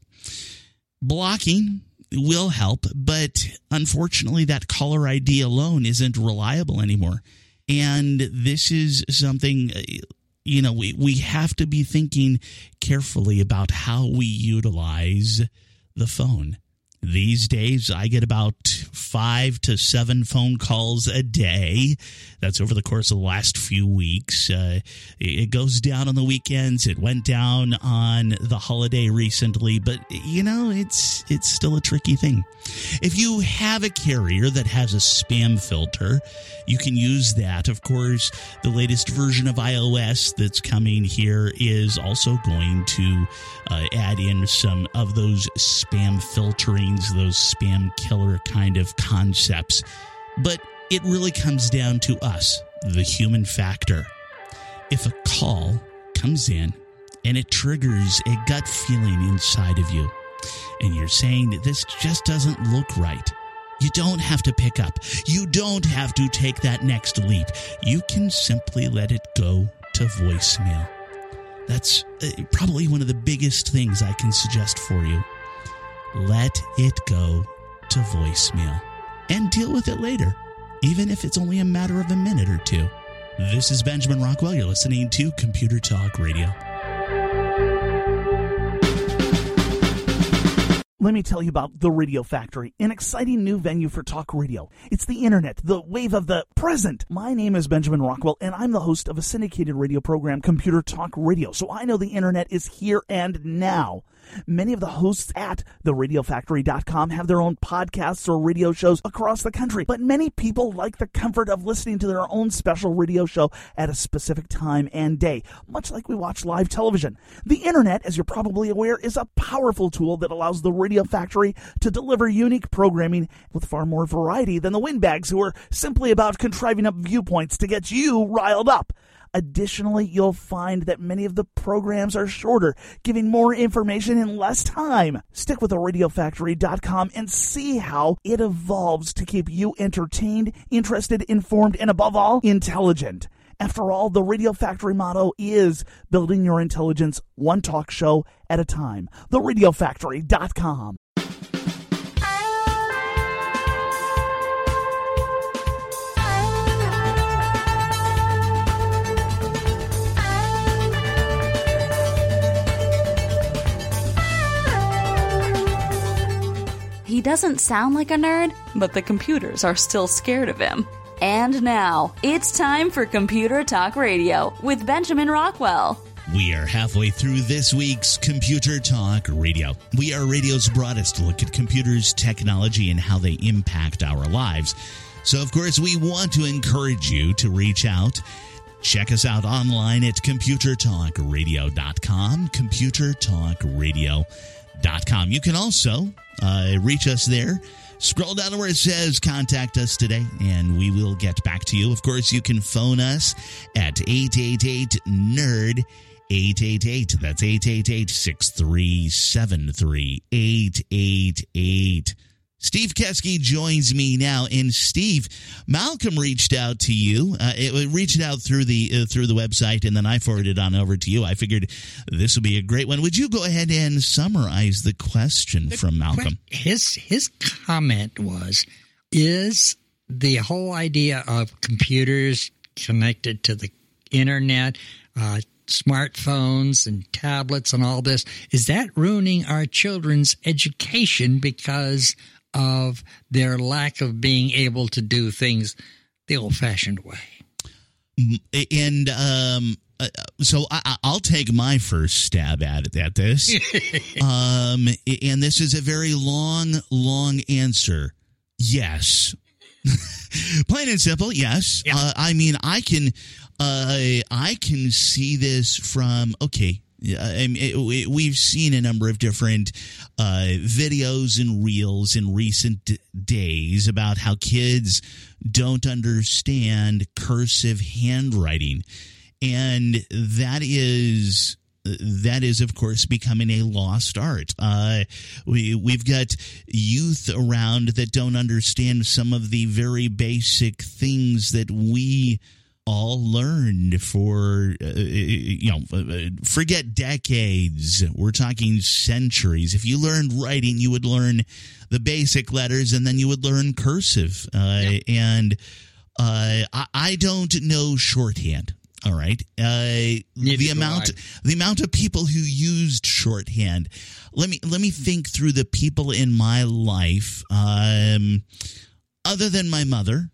Blocking will help, but unfortunately that caller I D alone isn't reliable anymore. And this is something... You know, we, we have to be thinking carefully about how we utilize the phone. These days, I get about five to seven phone calls a day. That's over the course of the last few weeks. Uh, it goes down on the weekends. It went down on the holiday recently, but, you know, it's it's still a tricky thing. If you have a carrier that has a spam filter, you can use that. Of course, the latest version of iOS that's coming here is also going to uh, add in some of those spam filterings, those spam killer kind of concepts. But it really comes down to us, the human factor. If a call comes in and it triggers a gut feeling inside of you, and you're saying that this just doesn't look right, you don't have to pick up. You don't have to take that next leap. You can simply let it go to voicemail. That's uh, probably one of the biggest things I can suggest for you. Let it go to voicemail and deal with it later, even if it's only a matter of a minute or two. This is Benjamin Rockwell. You're listening to Computer Talk Radio. Let me tell you about The Radio Factory, an exciting new venue for talk radio. It's the internet, the wave of the present. My name is Benjamin Rockwell, and I'm the host of a syndicated radio program, Computer Talk Radio, so I know the internet is here and now. Many of the hosts at the radio factory dot com have their own podcasts or radio shows across the country, but many people like the comfort of listening to their own special radio show at a specific time and day, much like we watch live television. The internet, as you're probably aware, is a powerful tool that allows the Radio Factory to deliver unique programming with far more variety than the windbags who are simply about contriving up viewpoints to get you riled up. Additionally, you'll find that many of the programs are shorter, giving more information in less time. Stick with the radio factory dot com and see how it evolves to keep you entertained, interested, informed, and above all, intelligent. After all, the Radio Factory motto is building your intelligence one talk show at a time. the radio factory dot com. He doesn't sound like a nerd, but the computers are still scared of him. And now, it's time for Computer Talk Radio with Benjamin Rockwell. We are halfway through this week's Computer Talk Radio. We are radio's broadest look at computers, technology, and how they impact our lives. So, of course, we want to encourage you to reach out. Check us out online at computer talk radio dot com, computer talk radio dot com. You can also uh, reach us there. Scroll down to where it says contact us today, and we will get back to you. Of course, you can phone us at eight eight eight nerd, eight eight eight. That's eight eight eight, six three seven three, eight eight eight. Steve Keski joins me now, and Steve, Malcolm reached out to you. Uh, it reached out through the uh, through the website, and then I forwarded on over to you. I figured this would be a great one. Would you go ahead and summarize the question the from Malcolm? Que- his his comment was: is the whole idea of computers connected to the internet, uh, smartphones and tablets and all this, is that ruining our children's education because of their lack of being able to do things the old-fashioned way? And um, uh, so I, I'll take my first stab at it, at this. um, and this is a very long, long answer. Yes. Plain and simple, yes. Yeah. Uh, I mean, I can, uh, I can see this from, okay, I mean, it, it, we've seen a number of different uh, videos and reels in recent d- days about how kids don't understand cursive handwriting. And that is... That is, of course, becoming a lost art. Uh, we, we've got youth around that don't understand some of the very basic things that we all learned for, uh, you know, forget decades. We're talking centuries. If you learned writing, you would learn the basic letters, and then you would learn cursive. Uh, yeah. And uh, I, I don't know shorthand. All right. Uh, the amount, the amount of people who used shorthand. Let me let me think through the people in my life, um, other than my mother.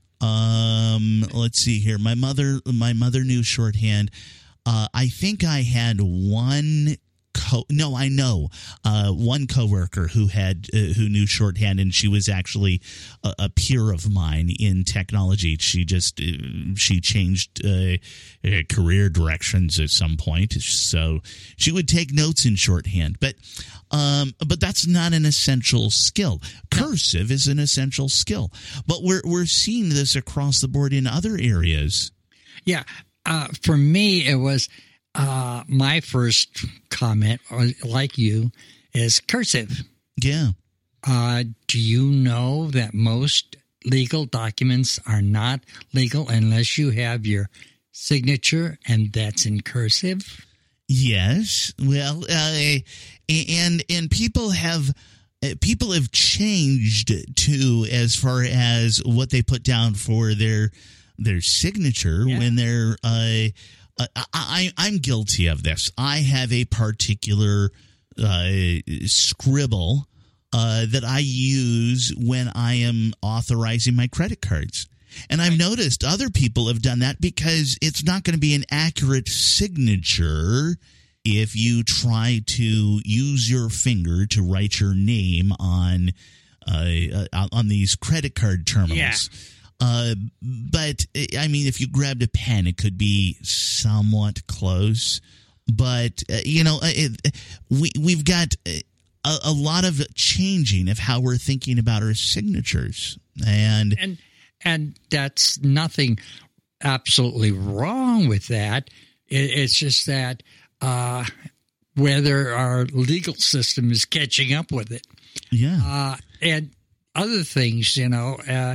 Um, let's see here. My mother, my mother knew shorthand. Uh, I think I had one. Co- no, I know uh, one coworker who had uh, who knew shorthand, and she was actually a, a peer of mine in technology. She just uh, she changed uh, uh, career directions at some point, so she would take notes in shorthand. But um, but that's not an essential skill. Cursive is an essential skill, but we're we're seeing this across the board in other areas. Yeah, uh, for me, it was. Uh, my first comment, like you, is cursive. Yeah. Uh, do you know that most legal documents are not legal unless you have your signature, and that's in cursive? Yes. Well, uh, and and people have people have changed too as far as what they put down for their their signature yeah. when they're. Uh, Uh, I, I'm guilty of this. I have a particular uh, scribble uh, that I use when I am authorizing my credit cards. And I've noticed other people have done that because it's not going to be an accurate signature if you try to use your finger to write your name on uh, on these credit card terminals. Yeah. Uh, but I mean, if you grabbed a pen, it could be somewhat close. But uh, you know, it, we we've got a, a lot of changing of how we're thinking about our signatures, and and and that's nothing absolutely wrong with that. It, it's just that uh, whether our legal system is catching up with it, yeah, uh, and other things, you know. Uh,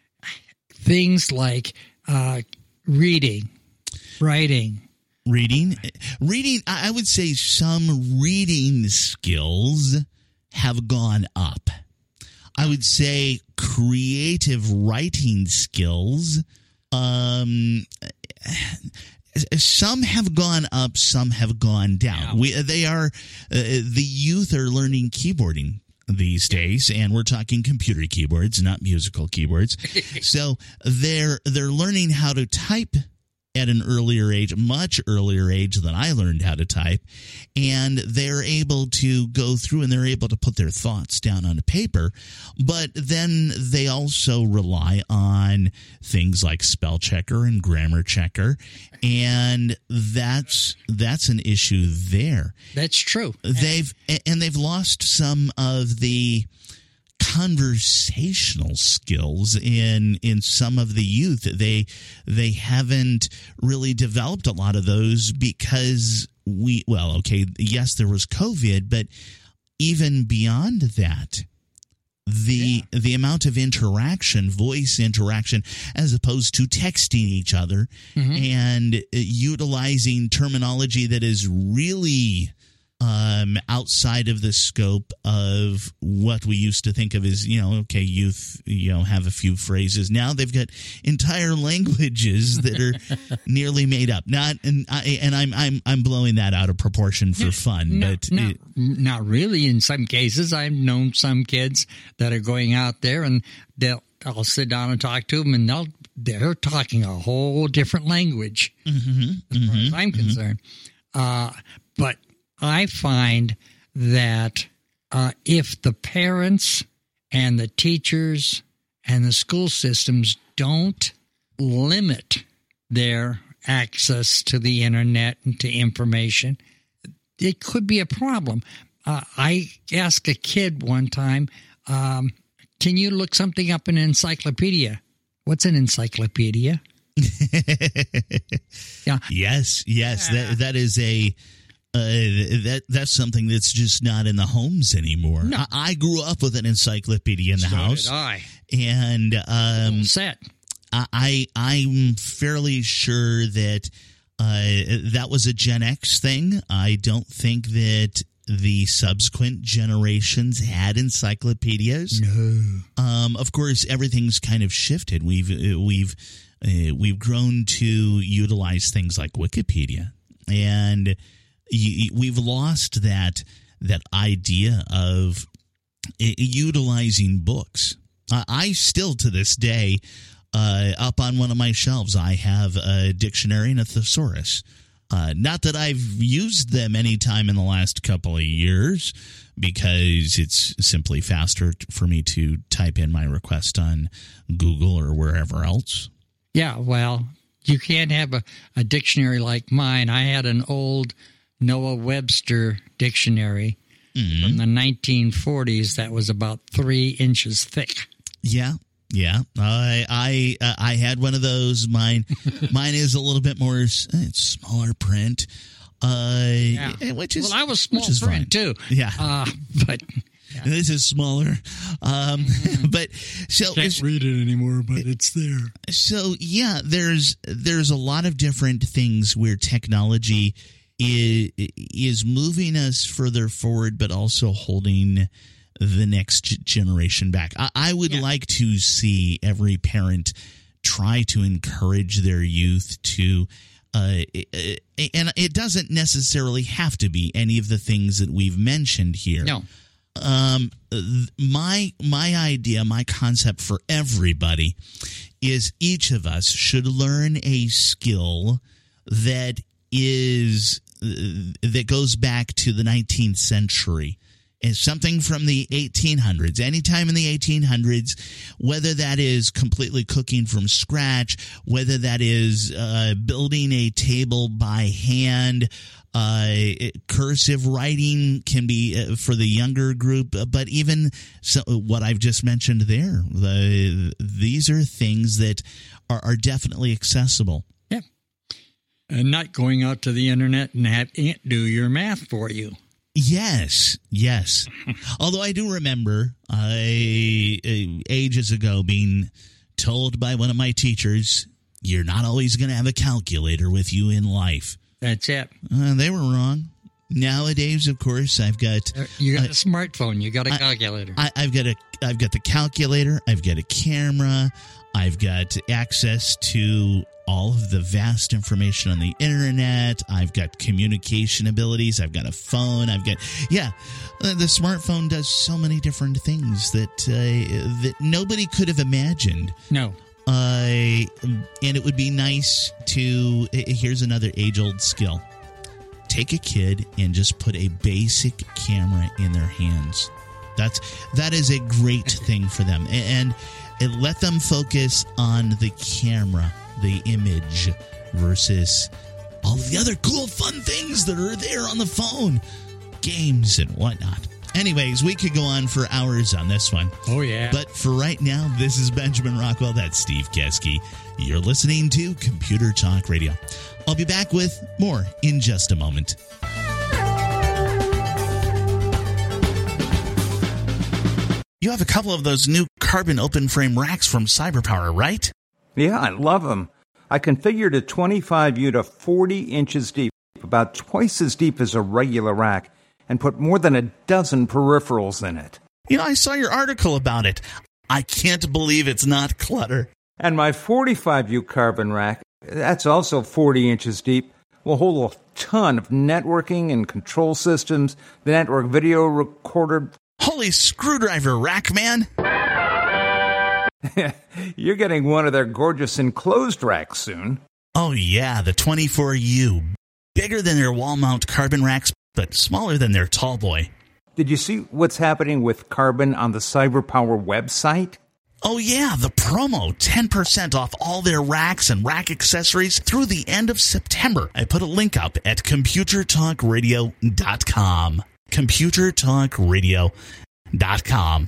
Things like uh, reading, writing. Reading? Reading, I would say some reading skills have gone up. I would say creative writing skills, um, some have gone up, some have gone down. Yeah. We, they are, uh, the youth are learning keyboarding. these days, and we're talking computer keyboards, not musical keyboards. So they're they're learning how to type at an earlier age, much earlier age than I learned how to type, and they're able to go through and they're able to put their thoughts down on paper, but then they also rely on things like spell checker and grammar checker, and that's that's an issue there. That's true. They've and they've lost some of the conversational skills in in some of the youth. They they haven't really developed a lot of those because we well okay yes there was COVID, but even beyond that, the yeah. the amount of interaction, voice interaction, as opposed to texting each other mm-hmm. and uh, utilizing terminology that is really Um, outside of the scope of what we used to think of as, you know, okay, youth, you know, have a few phrases. Now they've got entire languages that are nearly made up. Not, and I, and I'm, I'm, I'm blowing that out of proportion for fun, no, but no, it, not really. In some cases, I've known some kids that are going out there and they'll, I'll sit down and talk to them, and they'll, they're talking a whole different language, mm-hmm, as far mm-hmm, as I'm mm-hmm. concerned. Uh, but I find that uh, if the parents and the teachers and the school systems don't limit their access to the internet and to information, it could be a problem. Uh, I asked a kid one time, um, can you look something up in an encyclopedia? What's an encyclopedia? yeah. Yes, yes. Yeah. That that is a... Uh, that that's something that's just not in the homes anymore. No. I, I grew up with an encyclopedia in the so house. Did I. And um, set. I, I I'm fairly sure that uh, that was a Gen X thing. I don't think that the subsequent generations had encyclopedias. No. Um, of course, everything's kind of shifted. We've we've uh, we've grown to utilize things like Wikipedia, and we've lost that that idea of utilizing books. I still, to this day, uh, up on one of my shelves, I have a dictionary and a thesaurus. Uh, not that I've used them any time in the last couple of years, because it's simply faster for me to type in my request on Google or wherever else. Yeah, well, you can't have a, a dictionary like mine. I had an old Noah Webster dictionary mm-hmm. from the nineteen forties that was about three inches thick. Yeah, yeah. I I uh, I had one of those. Mine mine is a little bit more. It's smaller print. Uh, yeah. which is well, I was small print fine. too. Yeah, uh, but yeah. This is smaller. Um, mm-hmm. But so can't read it anymore, but it's there. So yeah, there's there's a lot of different things where technology is is moving us further forward, but also holding the next generation back. I, I would yeah. like to see every parent try to encourage their youth to, uh, and it doesn't necessarily have to be any of the things that we've mentioned here. No. Um, my my idea, my concept for everybody is each of us should learn a skill that is that goes back to the nineteenth century. It's something from the eighteen hundreds, anytime in the eighteen hundreds, whether that is completely cooking from scratch, whether that is uh, building a table by hand. Uh, cursive writing can be uh, for the younger group, but even so, what I've just mentioned there, the, these are things that are, are definitely accessible. Yeah. And not going out to the internet and have Aunt do your math for you. Yes, yes. Although I do remember uh, ages ago being told by one of my teachers, you're not always going to have a calculator with you in life. That's it. Uh, they were wrong. Nowadays, of course, I've got you got uh, a smartphone. You got a calculator. I, I've got a I've got the calculator. I've got a camera. I've got access to all of the vast information on the internet. I've got communication abilities. I've got a phone. I've got, yeah, uh, the smartphone does so many different things that uh, that nobody could have imagined. No. Uh, and it would be nice to, here's another age-old skill. Take a kid and just put a basic camera in their hands. That's, that is a great thing for them. And, and let them focus on the camera, the image, versus all of the other cool, fun things that are there on the phone, games and whatnot. Anyways, we could go on for hours on this one. Oh, yeah. But for right now, this is Benjamin Rockwell. That's Steve Keski. You're listening to Computer Talk Radio. I'll be back with more in just a moment. You have a couple of those new carbon open frame racks from CyberPower, right? Yeah, I love them. I configured a twenty-five U to forty inches deep, about twice as deep as a regular rack, and put more than a dozen peripherals in it. You know, I saw your article about it. I can't believe it's not clutter. And my forty-five U carbon rack, that's also forty inches deep, will hold a ton of networking and control systems, the network video recorder. Holy screwdriver rack, man! You're getting one of their gorgeous enclosed racks soon. Oh yeah, the twenty-four U. Bigger than their wall mount carbon racks, but smaller than their tall boy. Did you see what's happening with Carbon on the CyberPower website? Oh yeah, the promo, ten percent off all their racks and rack accessories through the end of September. I put a link up at computer talk radio dot com. computer talk radio dot com.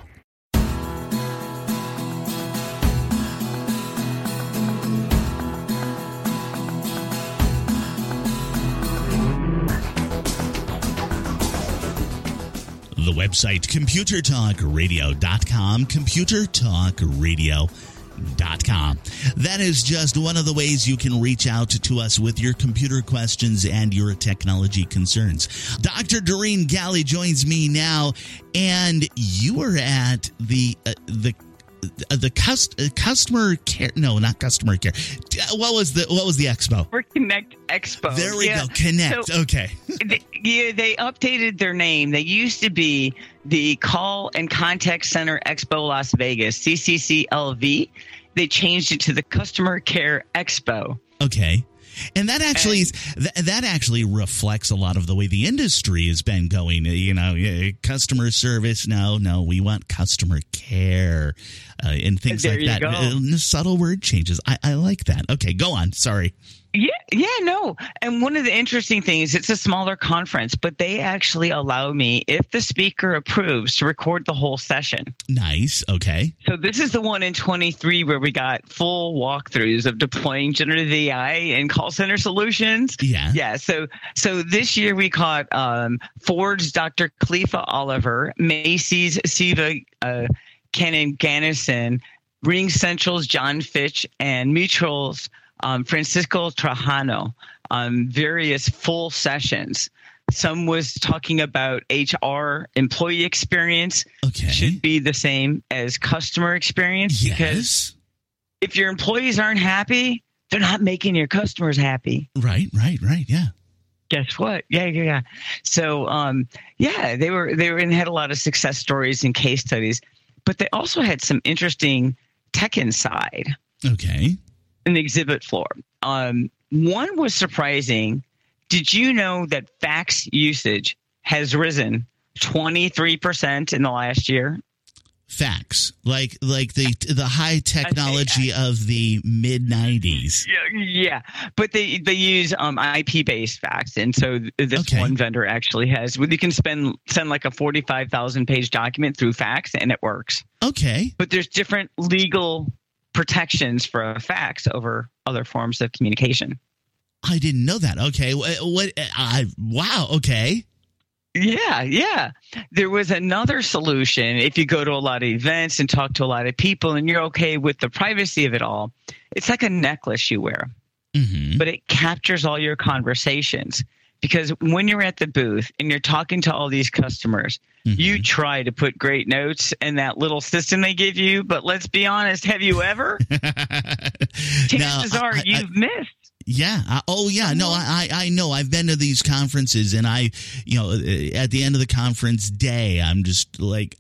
The website, computer talk radio dot com, computer talk radio dot com. That is just one of the ways you can reach out to us with your computer questions and your technology concerns. Doctor Doreen Galley joins me now, and you were at the uh, the uh, the cust- uh, customer care. No, not customer care. What was the what was the expo? For Connect Expo. There we yeah. go. Connect. So, okay. they, yeah, they updated their name. They used to be the Call and Contact Center Expo Las Vegas, C C C L V. They changed it to the Customer Care Expo. Okay. And that actually is, th- that actually reflects a lot of the way the industry has been going. You know, customer service. No, no, we want customer care uh, and things there like you that. Go. Uh, subtle word changes. I, I like that. Okay, go on. Sorry. Yeah, yeah, no. And one of the interesting things, it's a smaller conference, but they actually allow me, if the speaker approves, to record the whole session. Nice. Okay. So this is the one in twenty-three where we got full walkthroughs of deploying generative A I and call center solutions. Yeah. Yeah. So so this year we caught um, Ford's Doctor Khalifa Oliver, Macy's Siva uh, Cannon Gannison, Ring Central's John Fitch, and Mutual's Um, Francisco Trajano on various full sessions. Some was talking about H R employee experience. Okay. Should be the same as customer experience. Yes. Because if your employees aren't happy, they're not making your customers happy. Right, right, right. Yeah. Guess what? Yeah, yeah, yeah. So, um, yeah, they were they were and had a lot of success stories and case studies, but they also had some interesting tech inside. Okay. In the exhibit floor. Um, one was surprising. Did you know that fax usage has risen twenty-three percent in the last year? Fax, like like the the high technology of the mid nineties. Yeah, yeah, but they they use um, I P based fax, and so this Okay. one vendor actually has. You can spend send like a forty-five thousand page document through fax, and it works. Okay. But there's different legal protections for a fax over other forms of communication. I didn't know that. Okay. What? what I wow. Okay. Yeah, yeah. There was another solution. If you go to a lot of events and talk to a lot of people and you're okay with the privacy of it all, it's like a necklace you wear, Mm-hmm. but it captures all your conversations. because when you're at the booth and you're talking to all these customers, mm-hmm. you try to put great notes in that little system they give you. But let's be honest, have you ever? Chances no, are I, you've I, missed. Yeah. Uh, oh, yeah. No, I, I know. I've been to these conferences, and I, you know, at the end of the conference day, I'm just like,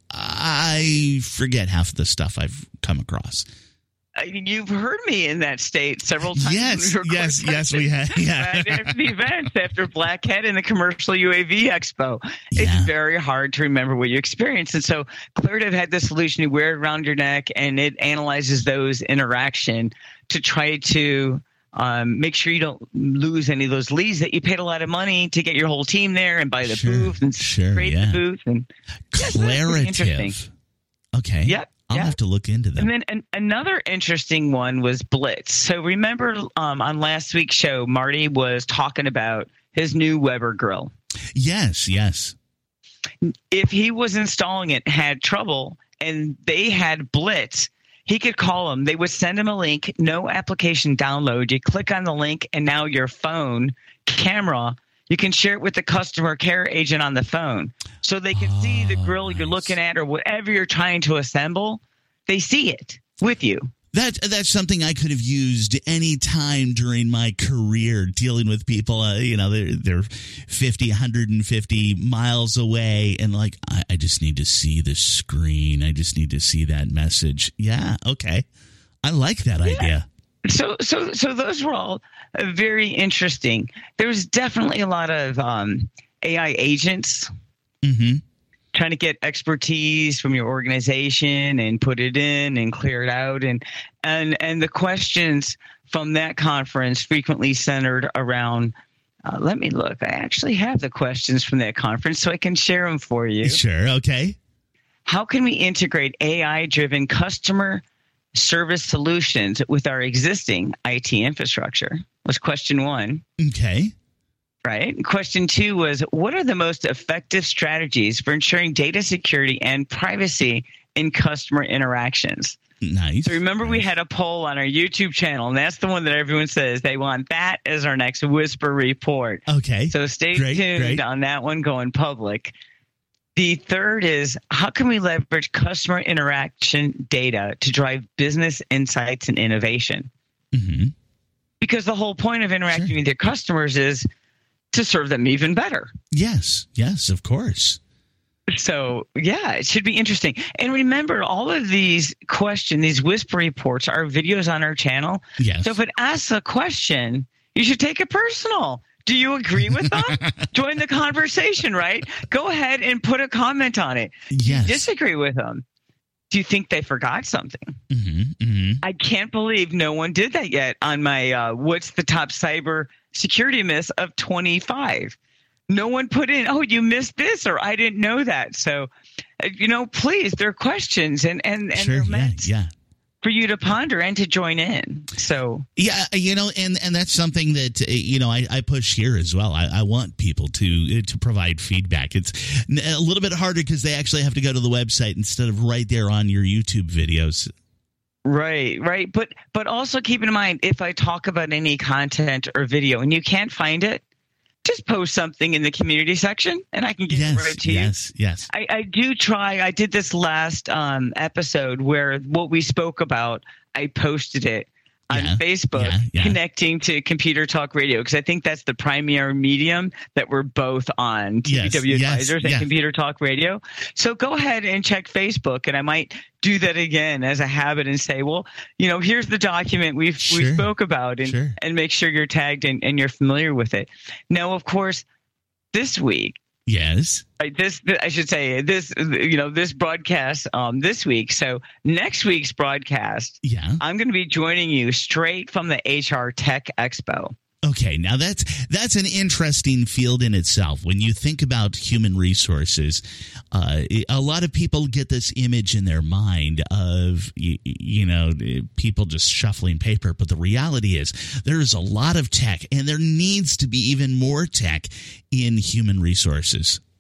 I forget half the stuff I've come across. You've heard me in that state several times. Yes, yes, yes, we have. Yeah. At the events after Black Hat and the Commercial U A V Expo, it's yeah. very hard to remember what you experienced. And so Claritive had this solution. You wear it around your neck, and it analyzes those interaction to try to um, make sure you don't lose any of those leads that you paid a lot of money to get your whole team there and buy the sure, booth and sure, create yeah. the booth. And Claritive. Okay. Yep. I'll yeah. have to look into that. And then an, another interesting one was Blitz. So remember um, on last week's show, Marty was talking about his new Weber grill. Yes, yes. If he was installing it, had trouble, and they had Blitz, he could call them. They would send him a link, no application download. You click on the link, and now your phone camera, you can share it with the customer care agent on the phone. So they can oh, see the grill you're nice. looking at or whatever you're trying to assemble. They see it with you. That that's something I could have used any time during my career, dealing with people. Uh, you know, they're they're fifty, one hundred fifty miles away, and like, I, I just need to see the screen. I just need to see that message. Yeah, okay, I like that yeah. idea. So so so those were all uh, very interesting. There was definitely a lot of um, A I agents. Mm-hmm. Trying to get expertise from your organization and put it in and clear it out. And, and, and the questions from that conference frequently centered around, uh, let me look, I actually have the questions from that conference so I can share them for you. Sure. Okay. How can we integrate A I driven customer service solutions with our existing I T infrastructure? Was question one. Okay. Right. Question two was, what are the most effective strategies for ensuring data security and privacy in customer interactions? Nice. So remember, nice. we had a poll on our YouTube channel, and that's the one that everyone says they want that as our next Whisper report. Okay. So stay great, tuned great. on that one going public. The third is, how can we leverage customer interaction data to drive business insights and innovation? Mm-hmm. Because the whole point of interacting sure. with your customers is to serve them even better. Yes, yes, of course. So, yeah, it should be interesting. And remember, all of these questions, these Whisper reports are videos on our channel. Yes. So if it asks a question, you should take it personal. Do you agree with them? Join the conversation, right? Go ahead and put a comment on it. Yes. Disagree with them. Do you think they forgot something? Mm-hmm, mm-hmm. I can't believe no one did that yet on my uh, what's the top cyber security miss of twenty-five. No one put in, oh, you missed this, or I didn't know that. So, uh, you know, please, they're questions, and, and, and sure, they're yeah, meant yeah. for you to ponder and to join in. So, yeah, you know, and, and that's something that, uh, you know, I, I push here as well. I, I want people to uh, to provide feedback. It's a little bit harder because they actually have to go to the website instead of right there on your YouTube videos. Right, right. But but also keep in mind, if I talk about any content or video and you can't find it, just post something in the community section and I can get yes, it right to you. Yes, yes, I, I do try. I did this last um, episode where what we spoke about, I posted it on yeah, Facebook, yeah, yeah. connecting to Computer Talk Radio, because I think that's the primary medium that we're both on, T V W yes, yes, Advisors and yeah. Computer Talk Radio. So go ahead and check Facebook, and I might do that again as a habit and say, well, you know, here's the document we've sure, we spoke about, and, sure. and make sure you're tagged and, and you're familiar with it. Now, of course, this week, yes, Right, this, I should say this, you know, this broadcast um, this week. So next week's broadcast, yeah, I'm going to be joining you straight from the H R Tech Expo. Okay, now that's that's an interesting field in itself. When you think about human resources, uh, a lot of people get this image in their mind of, you, you know, people just shuffling paper. But the reality is there is a lot of tech, and there needs to be even more tech in human resources.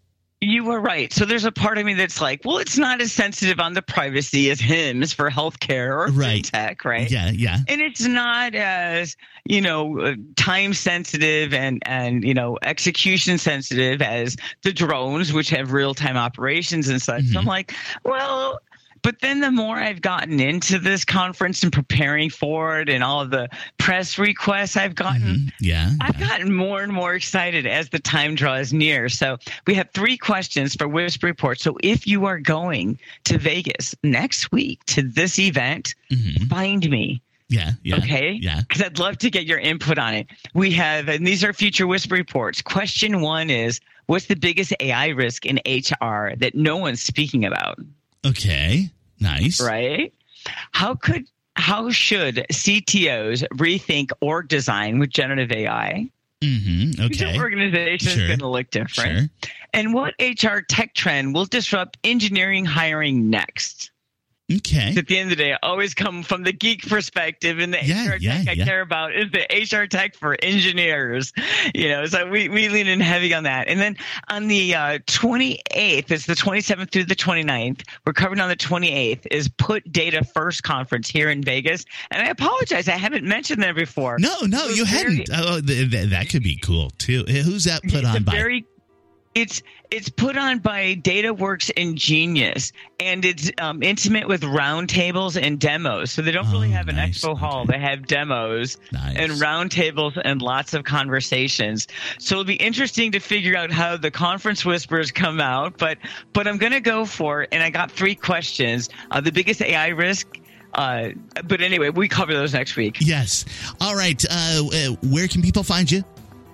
You were right. So there's a part of me that's like, well, it's not as sensitive on the privacy as HIMSS for healthcare or right. fintech, right? Yeah, yeah. And it's not as, you know, uh, time sensitive and, and, you know, execution sensitive as the drones, which have real time operations and such. Mm-hmm. So I'm like, well, but then the more I've gotten into this conference and preparing for it and all of the press requests I've gotten, Mm-hmm. yeah, I've yeah. gotten more and more excited as the time draws near. So we have three questions for Wisp Report. So if you are going to Vegas next week to this event, Mm-hmm. find me. Yeah, yeah. Okay? Yeah. Because I'd love to get your input on it. We have, and these are future Wisp Reports. Question one is, what's the biggest A I risk in H R that no one's speaking about? Okay, nice. Right? How could how should C T Os rethink org design with generative A I? Mm-hmm. Okay. Your organization Sure. is going to look different. Sure. And what H R tech trend will disrupt engineering hiring next? Okay. At the end of the day, I always come from the geek perspective, and the Yeah, H R yeah, tech yeah. I care about is the H R tech for engineers. You know, so we, we lean in heavy on that. And then on the uh, twenty-eighth, it's the twenty-seventh through the twenty-ninth. We're covering on the twenty-eighth is Put Data First conference here in Vegas. And I apologize, I haven't mentioned that before. No, no, you very- hadn't. Oh, th- th- that could be cool too. Who's that put It's on a by? very It's it's put on by DataWorks and Genius, and it's um, intimate with roundtables and demos. So they don't really Oh, have an nice. expo hall; Okay. they have demos Nice. and roundtables and lots of conversations. So it'll be interesting to figure out how the conference whispers come out. But but I'm going to go for it, and I got three questions. Uh, the biggest A I risk. Uh, but anyway, we cover those next week. Yes. All right. Uh, uh, where can people find you?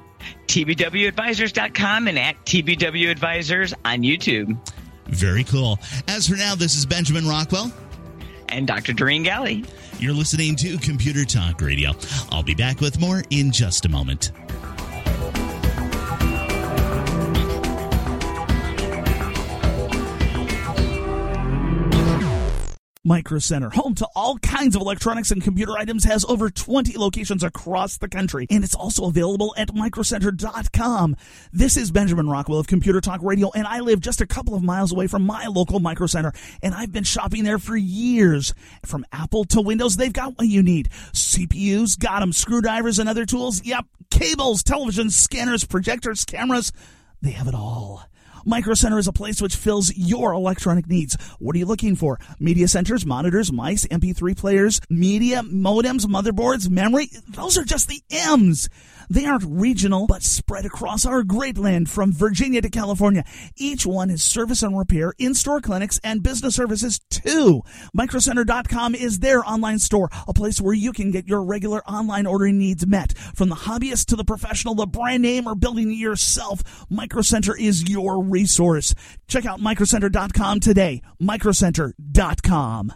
T B W advisors dot com and at T B W Advisors on YouTube. Very cool. As for now, this is Benjamin Rockwell. And Doctor Doreen Galley. You're listening to Computer Talk Radio. I'll be back with more in just a moment. Micro Center, home to all kinds of electronics and computer items, has over twenty locations across the country, and it's also available at micro center dot com. This is Benjamin Rockwell of Computer Talk Radio, and I live just a couple of miles away from my local Micro Center, and I've been shopping there for years. From Apple to Windows, they've got what you need. C P Us, got them. Screwdrivers and other tools, yep. Cables, televisions, scanners, projectors, cameras, they have it all. Micro Center is a place which fills your electronic needs. What are you looking for? Media centers, monitors, mice, M P three players, media, modems, motherboards, memory. Those are just the M's. They aren't regional, but spread across our great land from Virginia to California. Each one is service and repair, in-store clinics, and business services too. micro center dot com is their online store, a place where you can get your regular online ordering needs met. From the hobbyist to the professional, the brand name, or building it yourself, Micro Center is your resource. Check out micro center dot com today. micro center dot com.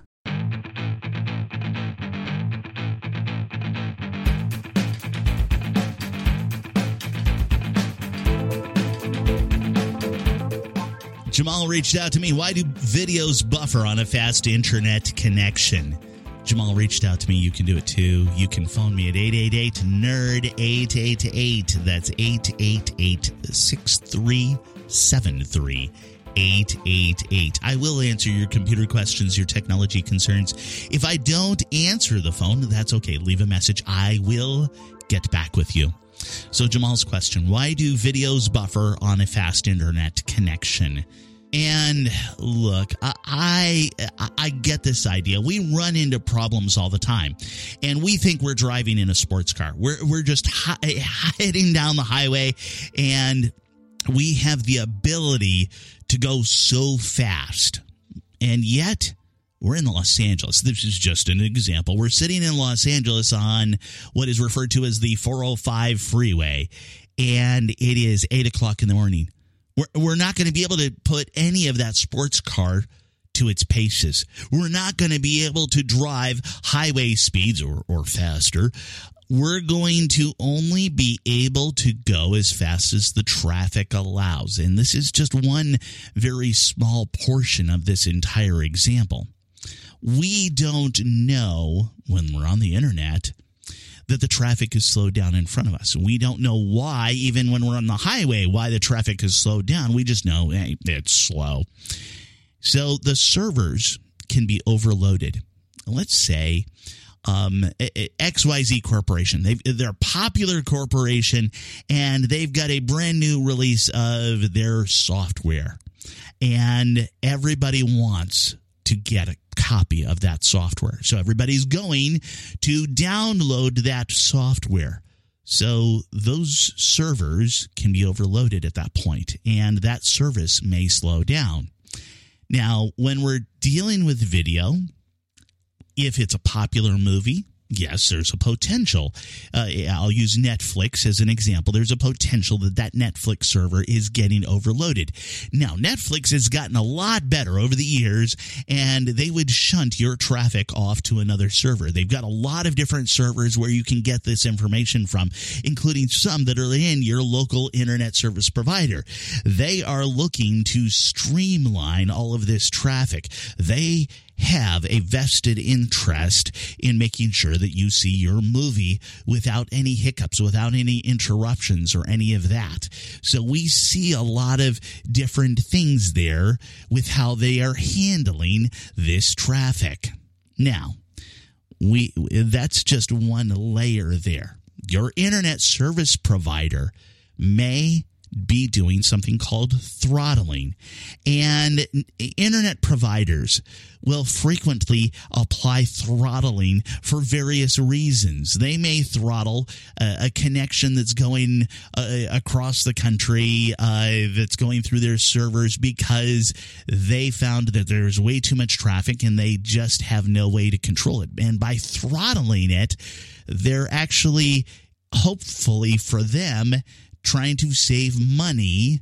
Jamal reached out to me. Why do videos buffer on a fast internet connection? Jamal reached out to me. You can do it too. You can phone me at eight eight eight, N E R D, eight eight eight. That's eight eight eight, six three seven three, eight eight eight. I will answer your computer questions, your technology concerns. If I don't answer the phone, that's okay. Leave a message. I will get back with you. So Jamal's question, why do videos buffer on a fast internet connection? And look, I, I I get this idea. We run into problems all the time, and we think we're driving in a sports car. We're we're just hi- heading down the highway, and we have the ability to go so fast, and yet we're in Los Angeles. This is just an example. We're sitting in Los Angeles on what is referred to as the four oh five freeway, and it is eight o'clock in the morning. We're, we're not going to be able to put any of that sports car to its paces. We're not going to be able to drive highway speeds or, or faster. We're going to only be able to go as fast as the traffic allows. And this is just one very small portion of this entire example. We don't know when we're on the internet that the traffic is slowed down in front of us. We don't know why, even when we're on the highway, why the traffic is slowed down. We just know hey, it's slow. So the servers can be overloaded. Let's say um, X Y Z Corporation. They've, they're a popular corporation, and they've got a brand new release of their software. And everybody wants to get a copy of that software. So everybody's going to download that software. So those servers can be overloaded at that point, and that service may slow down. Now, when we're dealing with video, if it's a popular movie, yes, there's a potential. Uh, I'll use Netflix as an example. There's a potential that that Netflix server is getting overloaded. Now, Netflix has gotten a lot better over the years, and they would shunt your traffic off to another server. They've got a lot of different servers where you can get this information from, including some that are in your local internet service provider. They are looking to streamline all of this traffic. They have a vested interest in making sure that you see your movie without any hiccups, without any interruptions or any of that. So we see a lot of different things there with how they are handling this traffic. Now, we that's just one layer there. Your internet service provider may be doing something called throttling. And internet providers will frequently apply throttling for various reasons. They may throttle a, a connection that's going uh, across the country, uh, that's going through their servers because they found that there's way too much traffic and they just have no way to control it. And by throttling it, they're actually, hopefully for them, trying to save money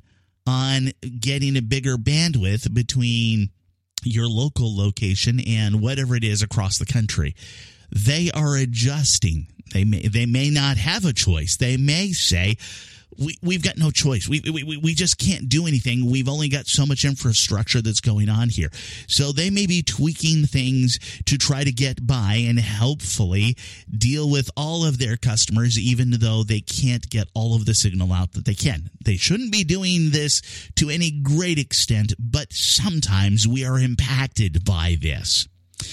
on getting a bigger bandwidth between your local location and whatever it is across the country. They are adjusting. They may they may not have a choice. They may say, we, we've got no choice. We, we we just can't do anything. We've only got so much infrastructure that's going on here. So they may be tweaking things to try to get by and hopefully deal with all of their customers, even though they can't get all of the signal out that they can. They shouldn't be doing this to any great extent, but sometimes we are impacted by this.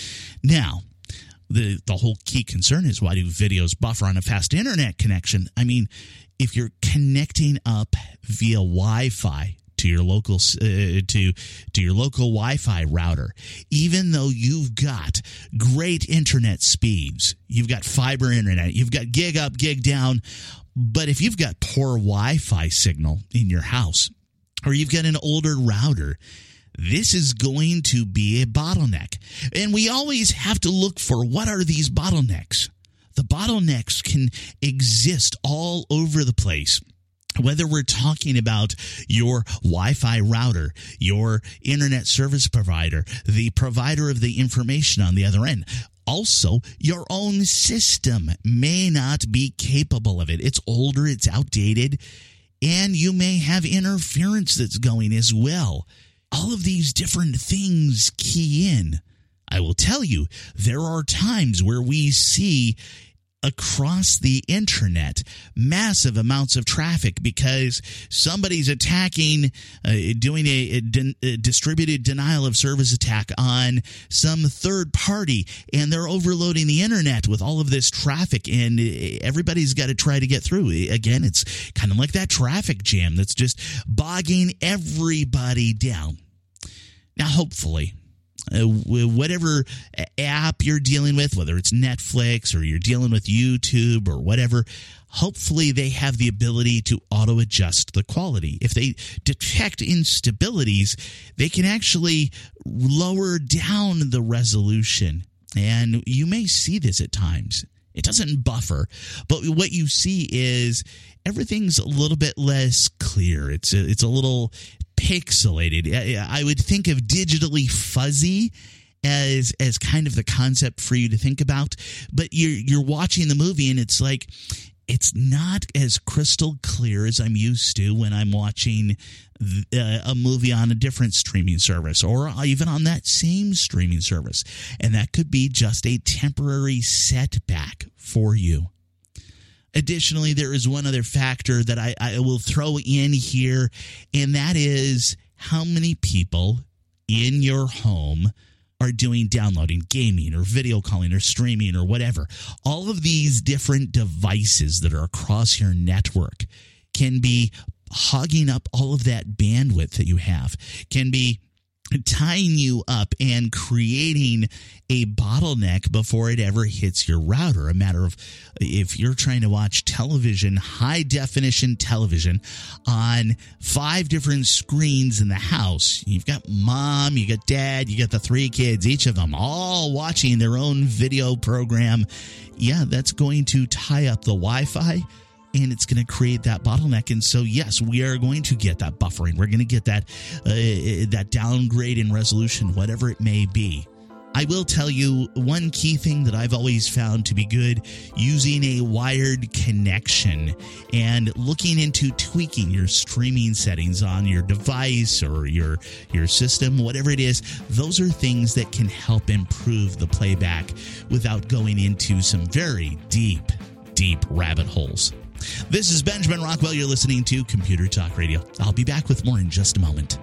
Now, the the whole key concern is, why do videos buffer on a fast internet connection? I mean, if you're connecting up via Wi-Fi to your local uh, to to your local Wi-Fi router, even though you've got great internet speeds, you've got fiber internet, you've got gig up, gig down, but if you've got poor Wi-Fi signal in your house, or you've got an older router, this is going to be a bottleneck. And we always have to look for, what are these bottlenecks? The bottlenecks can exist all over the place. Whether we're talking about your Wi-Fi router, your internet service provider, the provider of the information on the other end. Also, your own system may not be capable of it. It's older, it's outdated, and you may have interference that's going as well. All of these different things key in. I will tell you, there are times where we see across the internet massive amounts of traffic because somebody's attacking, uh, doing a, a, di- a distributed denial of service attack on some third party, and they're overloading the internet with all of this traffic, and everybody's got to try to get through. Again, it's kind of like that traffic jam that's just bogging everybody down. Now, hopefully, Uh, whatever app you're dealing with, whether it's Netflix or you're dealing with YouTube or whatever, hopefully they have the ability to auto-adjust the quality. If they detect instabilities, they can actually lower down the resolution. And you may see this at times. It doesn't buffer, but what you see is everything's a little bit less clear. It's a, it's a little pixelated. I would think of digitally fuzzy as as kind of the concept for you to think about, but you're you're watching the movie and it's like it's not as crystal clear as I'm used to when I'm watching uh, a movie on a different streaming service or even on that same streaming service, and that could be just a temporary setback for you. Additionally, there is one other factor that I, I will throw in here, and that is how many people in your home are doing downloading, gaming, or video calling, or streaming, or whatever. All of these different devices that are across your network can be hogging up all of that bandwidth that you have, can be tying you up and creating a bottleneck before it ever hits your router. A matter of if you're trying to watch television, high definition television on five different screens in the house, you've got mom, you got dad, you got the three kids, each of them all watching their own video program. Yeah, that's going to tie up the Wi-Fi, and it's going to create that bottleneck. And so, yes, we are going to get that buffering. We're going to get that uh, that downgrade in resolution, whatever it may be. I will tell you one key thing that I've always found to be good, using a wired connection and looking into tweaking your streaming settings on your device or your, your system, whatever it is. Those are things that can help improve the playback without going into some very deep, deep rabbit holes. This is Benjamin Rockwell. You're listening to Computer Talk Radio. I'll be back with more in just a moment.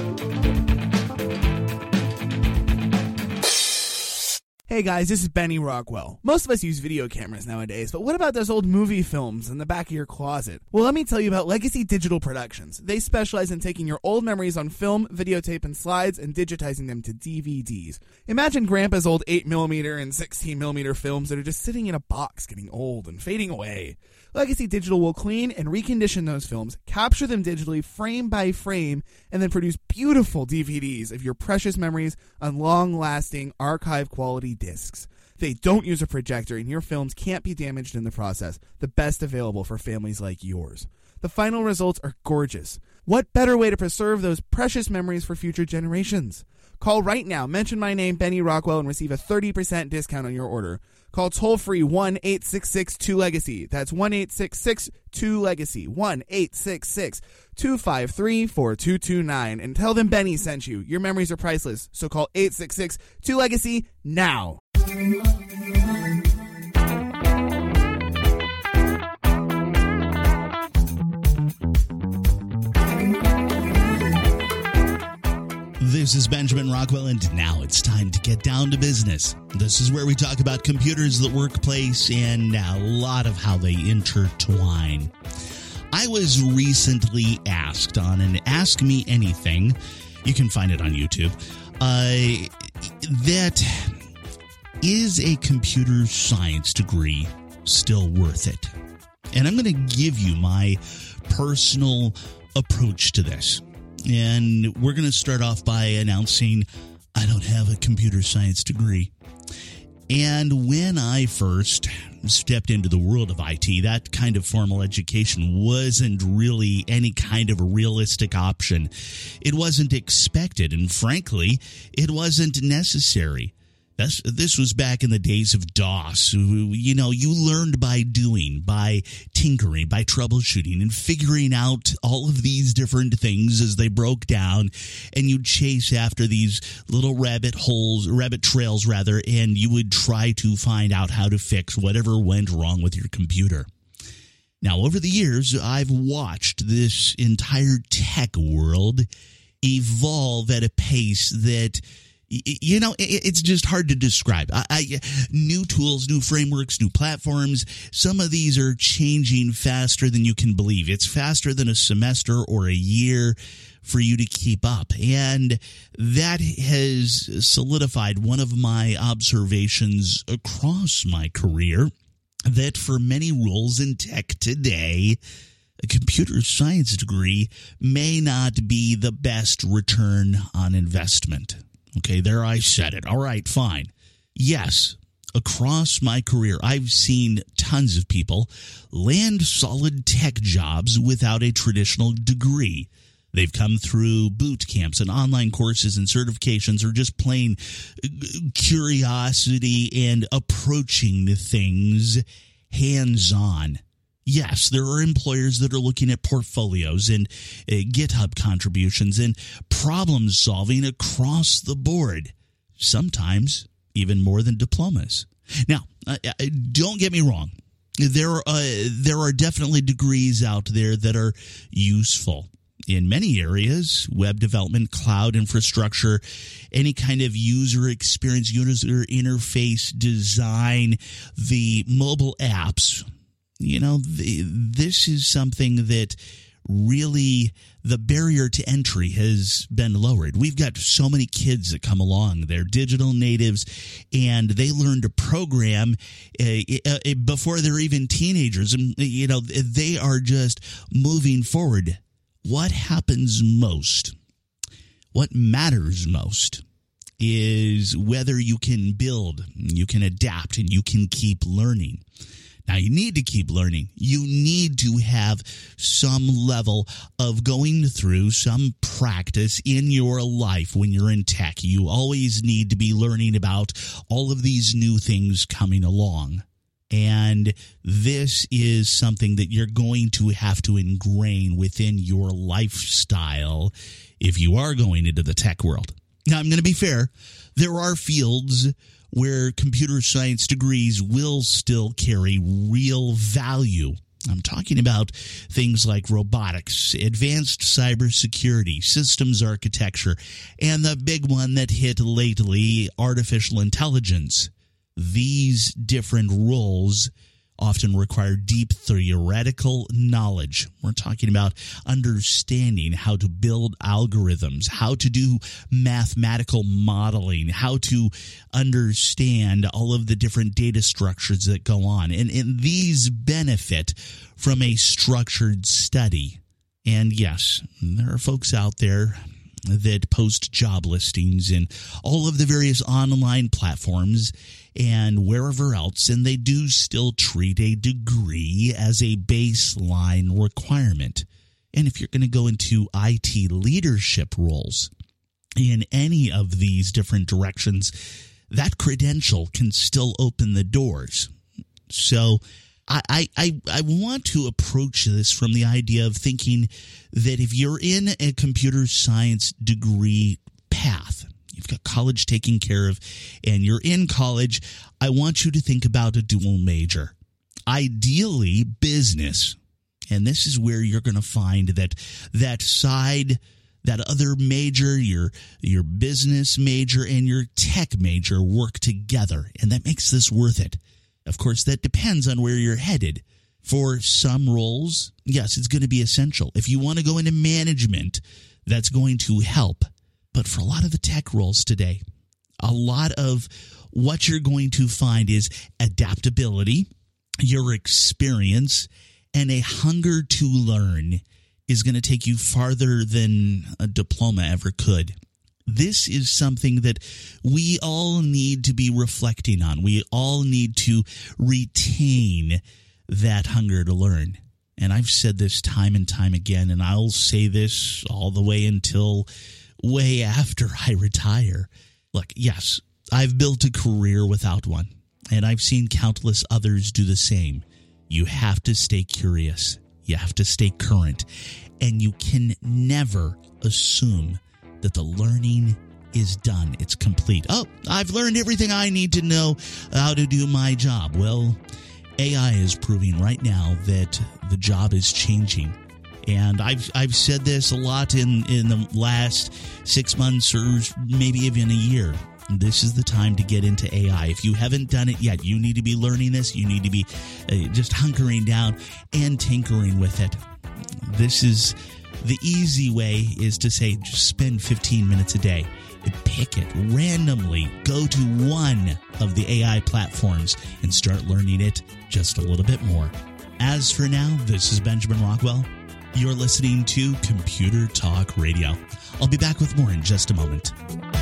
Hey guys, this is Benny Rockwell. Most of us use video cameras nowadays, but what about those old movie films in the back of your closet? Well, let me tell you about Legacy Digital Productions. They specialize in taking your old memories on film, videotape, and slides and digitizing them to D V Ds. Imagine Grandpa's old eight millimeter and sixteen millimeter films that are just sitting in a box getting old and fading away. Legacy Digital will clean and recondition those films, capture them digitally frame by frame, and then produce beautiful D V Ds of your precious memories on long-lasting, archive-quality discs. They don't use a projector, and your films can't be damaged in the process, the best available for families like yours. The final results are gorgeous. What better way to preserve those precious memories for future generations? Call right now, mention my name, Benny Rockwell, and receive a thirty percent discount on your order. Call toll-free one eight six six two legacy. That's one eight six six two legacy. one eight six six two five three four two two nine. And tell them Benny sent you. Your memories are priceless. So call eight six six two legacy now. This is Benjamin Rockwell, and now it's time to get down to business. This is where we talk about computers, the workplace, and a lot of how they intertwine. I was recently asked on an Ask Me Anything, you can find it on YouTube, uh, that is a computer science degree still worth it? And I'm going to give you my personal approach to this. And we're going to start off by announcing I don't have a computer science degree. And when I first stepped into the world of I T, that kind of formal education wasn't really any kind of a realistic option. It wasn't expected, and frankly, it wasn't necessary. That's, this was back in the days of DOS. You know, you learned by doing, by tinkering, by troubleshooting, and figuring out all of these different things as they broke down. And you'd chase after these little rabbit holes, rabbit trails rather, and you would try to find out how to fix whatever went wrong with your computer. Now, over the years, I've watched this entire tech world evolve at a pace that, you know, it's just hard to describe. I, I, new tools, new frameworks, new platforms. Some of these are changing faster than you can believe. It's faster than a semester or a year for you to keep up. And that has solidified one of my observations across my career, that for many roles in tech today, a computer science degree may not be the best return on investment. Okay, there I said it. All right, fine. Yes, across my career, I've seen tons of people land solid tech jobs without a traditional degree. They've come through boot camps and online courses and certifications, or just plain curiosity and approaching things hands-on. Yes, there are employers that are looking at portfolios and uh, GitHub contributions and problem solving across the board, sometimes even more than diplomas. Now, uh, don't get me wrong. there uh, there are definitely degrees out there that are useful in many areas: web development, cloud infrastructure, any kind of user experience, user interface design, the mobile apps. You know, the, this is something that really the barrier to entry has been lowered. We've got so many kids that come along. They're digital natives, and they learn to program uh, uh, before they're even teenagers. And, you know, they are just moving forward. What happens most, what matters most, is whether you can build, you can adapt, and you can keep learning. Now, you need to keep learning. You need to have some level of going through some practice in your life when you're in tech. You always need to be learning about all of these new things coming along. And this is something that you're going to have to ingrain within your lifestyle if you are going into the tech world. Now, I'm going to be fair. There are fields where computer science degrees will still carry real value. I'm talking about things like robotics, advanced cybersecurity, systems architecture, and the big one that hit lately, artificial intelligence. These different roles often require deep theoretical knowledge. We're talking about understanding how to build algorithms, how to do mathematical modeling, how to understand all of the different data structures that go on. And, and these benefit from a structured study. And yes, there are folks out there that post job listings in all of the various online platforms and wherever else, and they do still treat a degree as a baseline requirement. And if you're going to go into I T leadership roles in any of these different directions, that credential can still open the doors. So I, I, I want to approach this from the idea of thinking that if you're in a computer science degree path, you've got college taken care of, and you're in college, I want you to think about a dual major. Ideally, business. And this is where you're going to find that that side, that other major, your your business major and your tech major work together. And that makes this worth it. Of course, that depends on where you're headed. For some roles, yes, it's going to be essential. If you want to go into management, that's going to help. But for a lot of the tech roles today, a lot of what you're going to find is adaptability, your experience, and a hunger to learn is going to take you farther than a diploma ever could. This is something that we all need to be reflecting on. We all need to retain that hunger to learn. And I've said this time and time again, and I'll say this all the way until way after I retire. Look, yes, I've built a career without one, and I've seen countless others do the same. You have to stay curious. You have to stay current. And you can never assume that the learning is done. It's complete. Oh, I've learned everything I need to know how to do my job. Well, A I is proving right now that the job is changing. And I've I've said this a lot in, in the last six months or maybe even a year. This is the time to get into A I. If you haven't done it yet, you need to be learning this. You need to be uh, just hunkering down and tinkering with it. This is the easy way is to say, just spend fifteen minutes a day. Pick it randomly. Go to one of the A I platforms and start learning it just a little bit more. As for now, this is Benjamin Rockwell. You're listening to Computer Talk Radio. I'll be back with more in just a moment.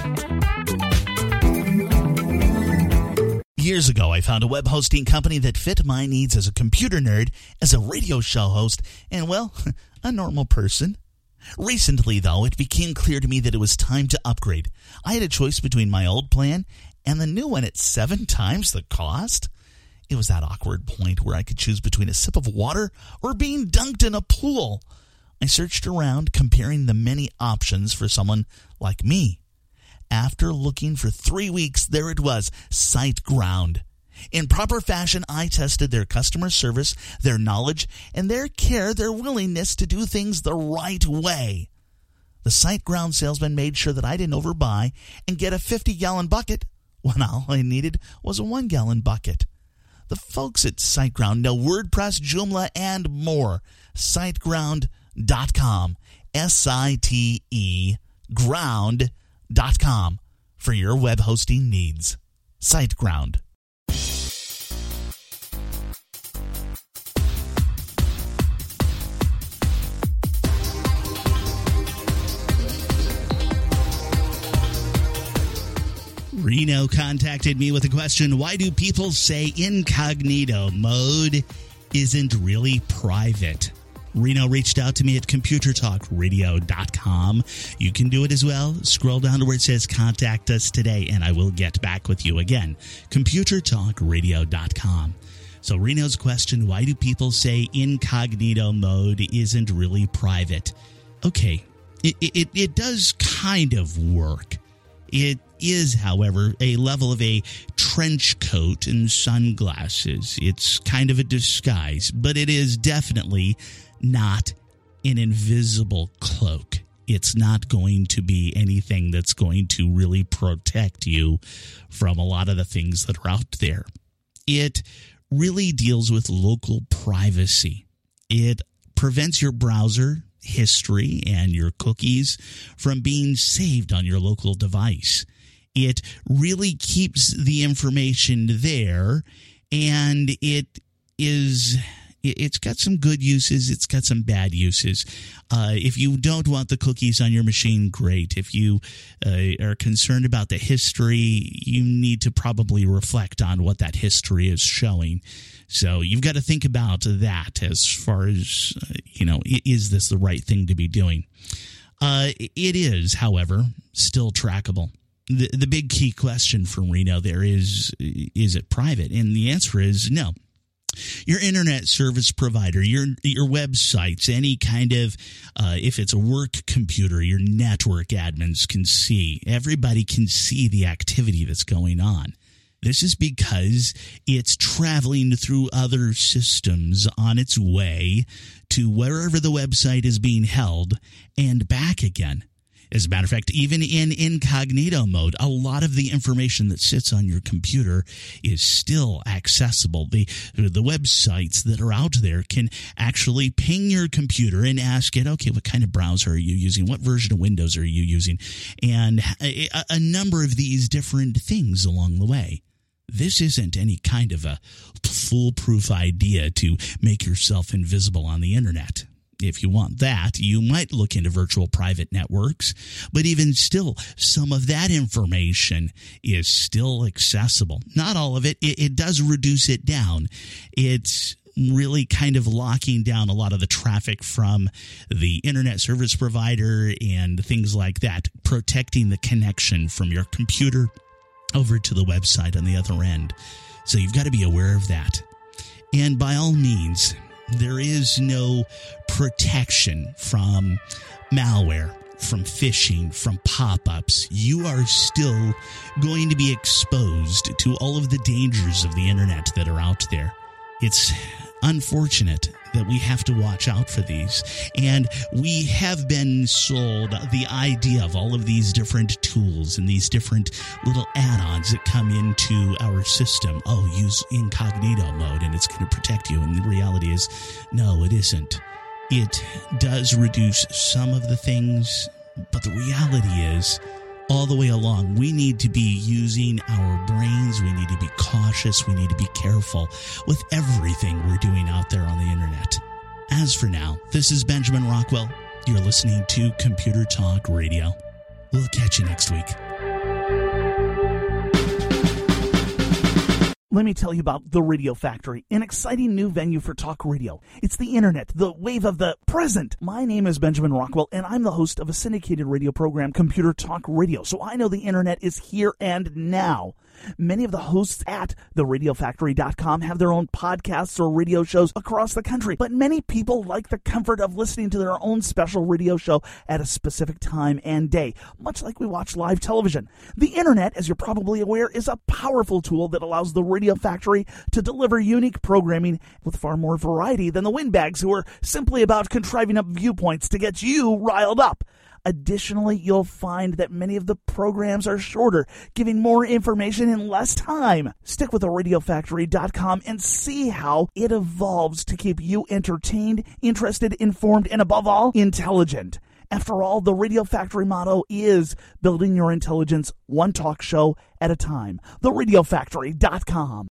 Years ago, I found a web hosting company that fit my needs as a computer nerd, as a radio show host, and, well, a normal person. Recently, though, it became clear to me that it was time to upgrade. I had a choice between my old plan and the new one at seven times the cost. It was that awkward point where I could choose between a sip of water or being dunked in a pool. I searched around, comparing the many options for someone like me. After looking for three weeks, there it was, SiteGround. In proper fashion, I tested their customer service, their knowledge, and their care, their willingness to do things the right way. The SiteGround salesman made sure that I didn't overbuy and get a fifty-gallon bucket when all I needed was a one-gallon bucket. The folks at SiteGround know WordPress, Joomla, and more. SiteGround dot com. S I T E ground dot com for your web hosting needs. SiteGround. Reno contacted me with a question. Why do people say incognito mode isn't really private? Reno reached out to me at computer talk radio dot com. You can do it as well. Scroll down to where it says contact us today, and I will get back with you again. computer talk radio dot com. So Reno's question, why do people say incognito mode isn't really private? Okay, it, it, it does kind of work. It is, however, a level of a trench coat and sunglasses. It's kind of a disguise, but it is definitely not an invisible cloak. It's not going to be anything that's going to really protect you from a lot of the things that are out there. It really deals with local privacy. It prevents your browser history and your cookies from being saved on your local device. It really keeps the information there, and it is it's got some good uses. It's got some bad uses. Uh, if you don't want the cookies on your machine, great. If you uh, are concerned about the history, you need to probably reflect on what that history is showing. So you've got to think about that as far as, uh, you know, is this the right thing to be doing? Uh, it is, however, still trackable. The, the big key question for Reno there is, is it private? And the answer is no. Your internet service provider, your your websites, any kind of, uh, if it's a work computer, your network admins can see. Everybody can see the activity that's going on. This is because it's traveling through other systems on its way to wherever the website is being held and back again. As a matter of fact, even in incognito mode, a lot of the information that sits on your computer is still accessible. The, the websites that are out there can actually ping your computer and ask it, okay, what kind of browser are you using? What version of Windows are you using? And a, a number of these different things along the way. This isn't any kind of a foolproof idea to make yourself invisible on the internet. If you want that, you might look into virtual private networks, but even still, some of that information is still accessible. Not all of it. It, it does reduce it down. It's really kind of locking down a lot of the traffic from the internet service provider and things like that, protecting the connection from your computer over to the website on the other end. So you've got to be aware of that. And by all means, there is no protection from malware, from phishing, from pop-ups. You are still going to be exposed to all of the dangers of the internet that are out there. It's unfortunate that we have to watch out for these. And we have been sold the idea of all of these different tools and these different little add-ons that come into our system. Oh, use incognito mode and it's going to protect you. And the reality is, no, it isn't. It does reduce some of the things, but the reality is, all the way along, we need to be using our brains. We need to be cautious. We need to be careful with everything we're doing out there on the internet. As for now, this is Benjamin Rockwell. You're listening to Computer Talk Radio. We'll catch you next week. Let me tell you about The Radio Factory, an exciting new venue for talk radio. It's the internet, the wave of the present. My name is Benjamin Rockwell, and I'm the host of a syndicated radio program, Computer Talk Radio. So I know the internet is here and now. Many of the hosts at the radio factory dot com have their own podcasts or radio shows across the country, but many people like the comfort of listening to their own special radio show at a specific time and day, much like we watch live television. The internet, as you're probably aware, is a powerful tool that allows the radio Radio Factory to deliver unique programming with far more variety than the windbags who are simply about contriving up viewpoints to get you riled up. Additionally, you'll find that many of the programs are shorter, giving more information in less time. Stick with the radio factory dot com and see how it evolves to keep you entertained, interested, informed, and above all, intelligent. After all, the Radio Factory motto is building your intelligence one talk show at a time. the radio factory dot com.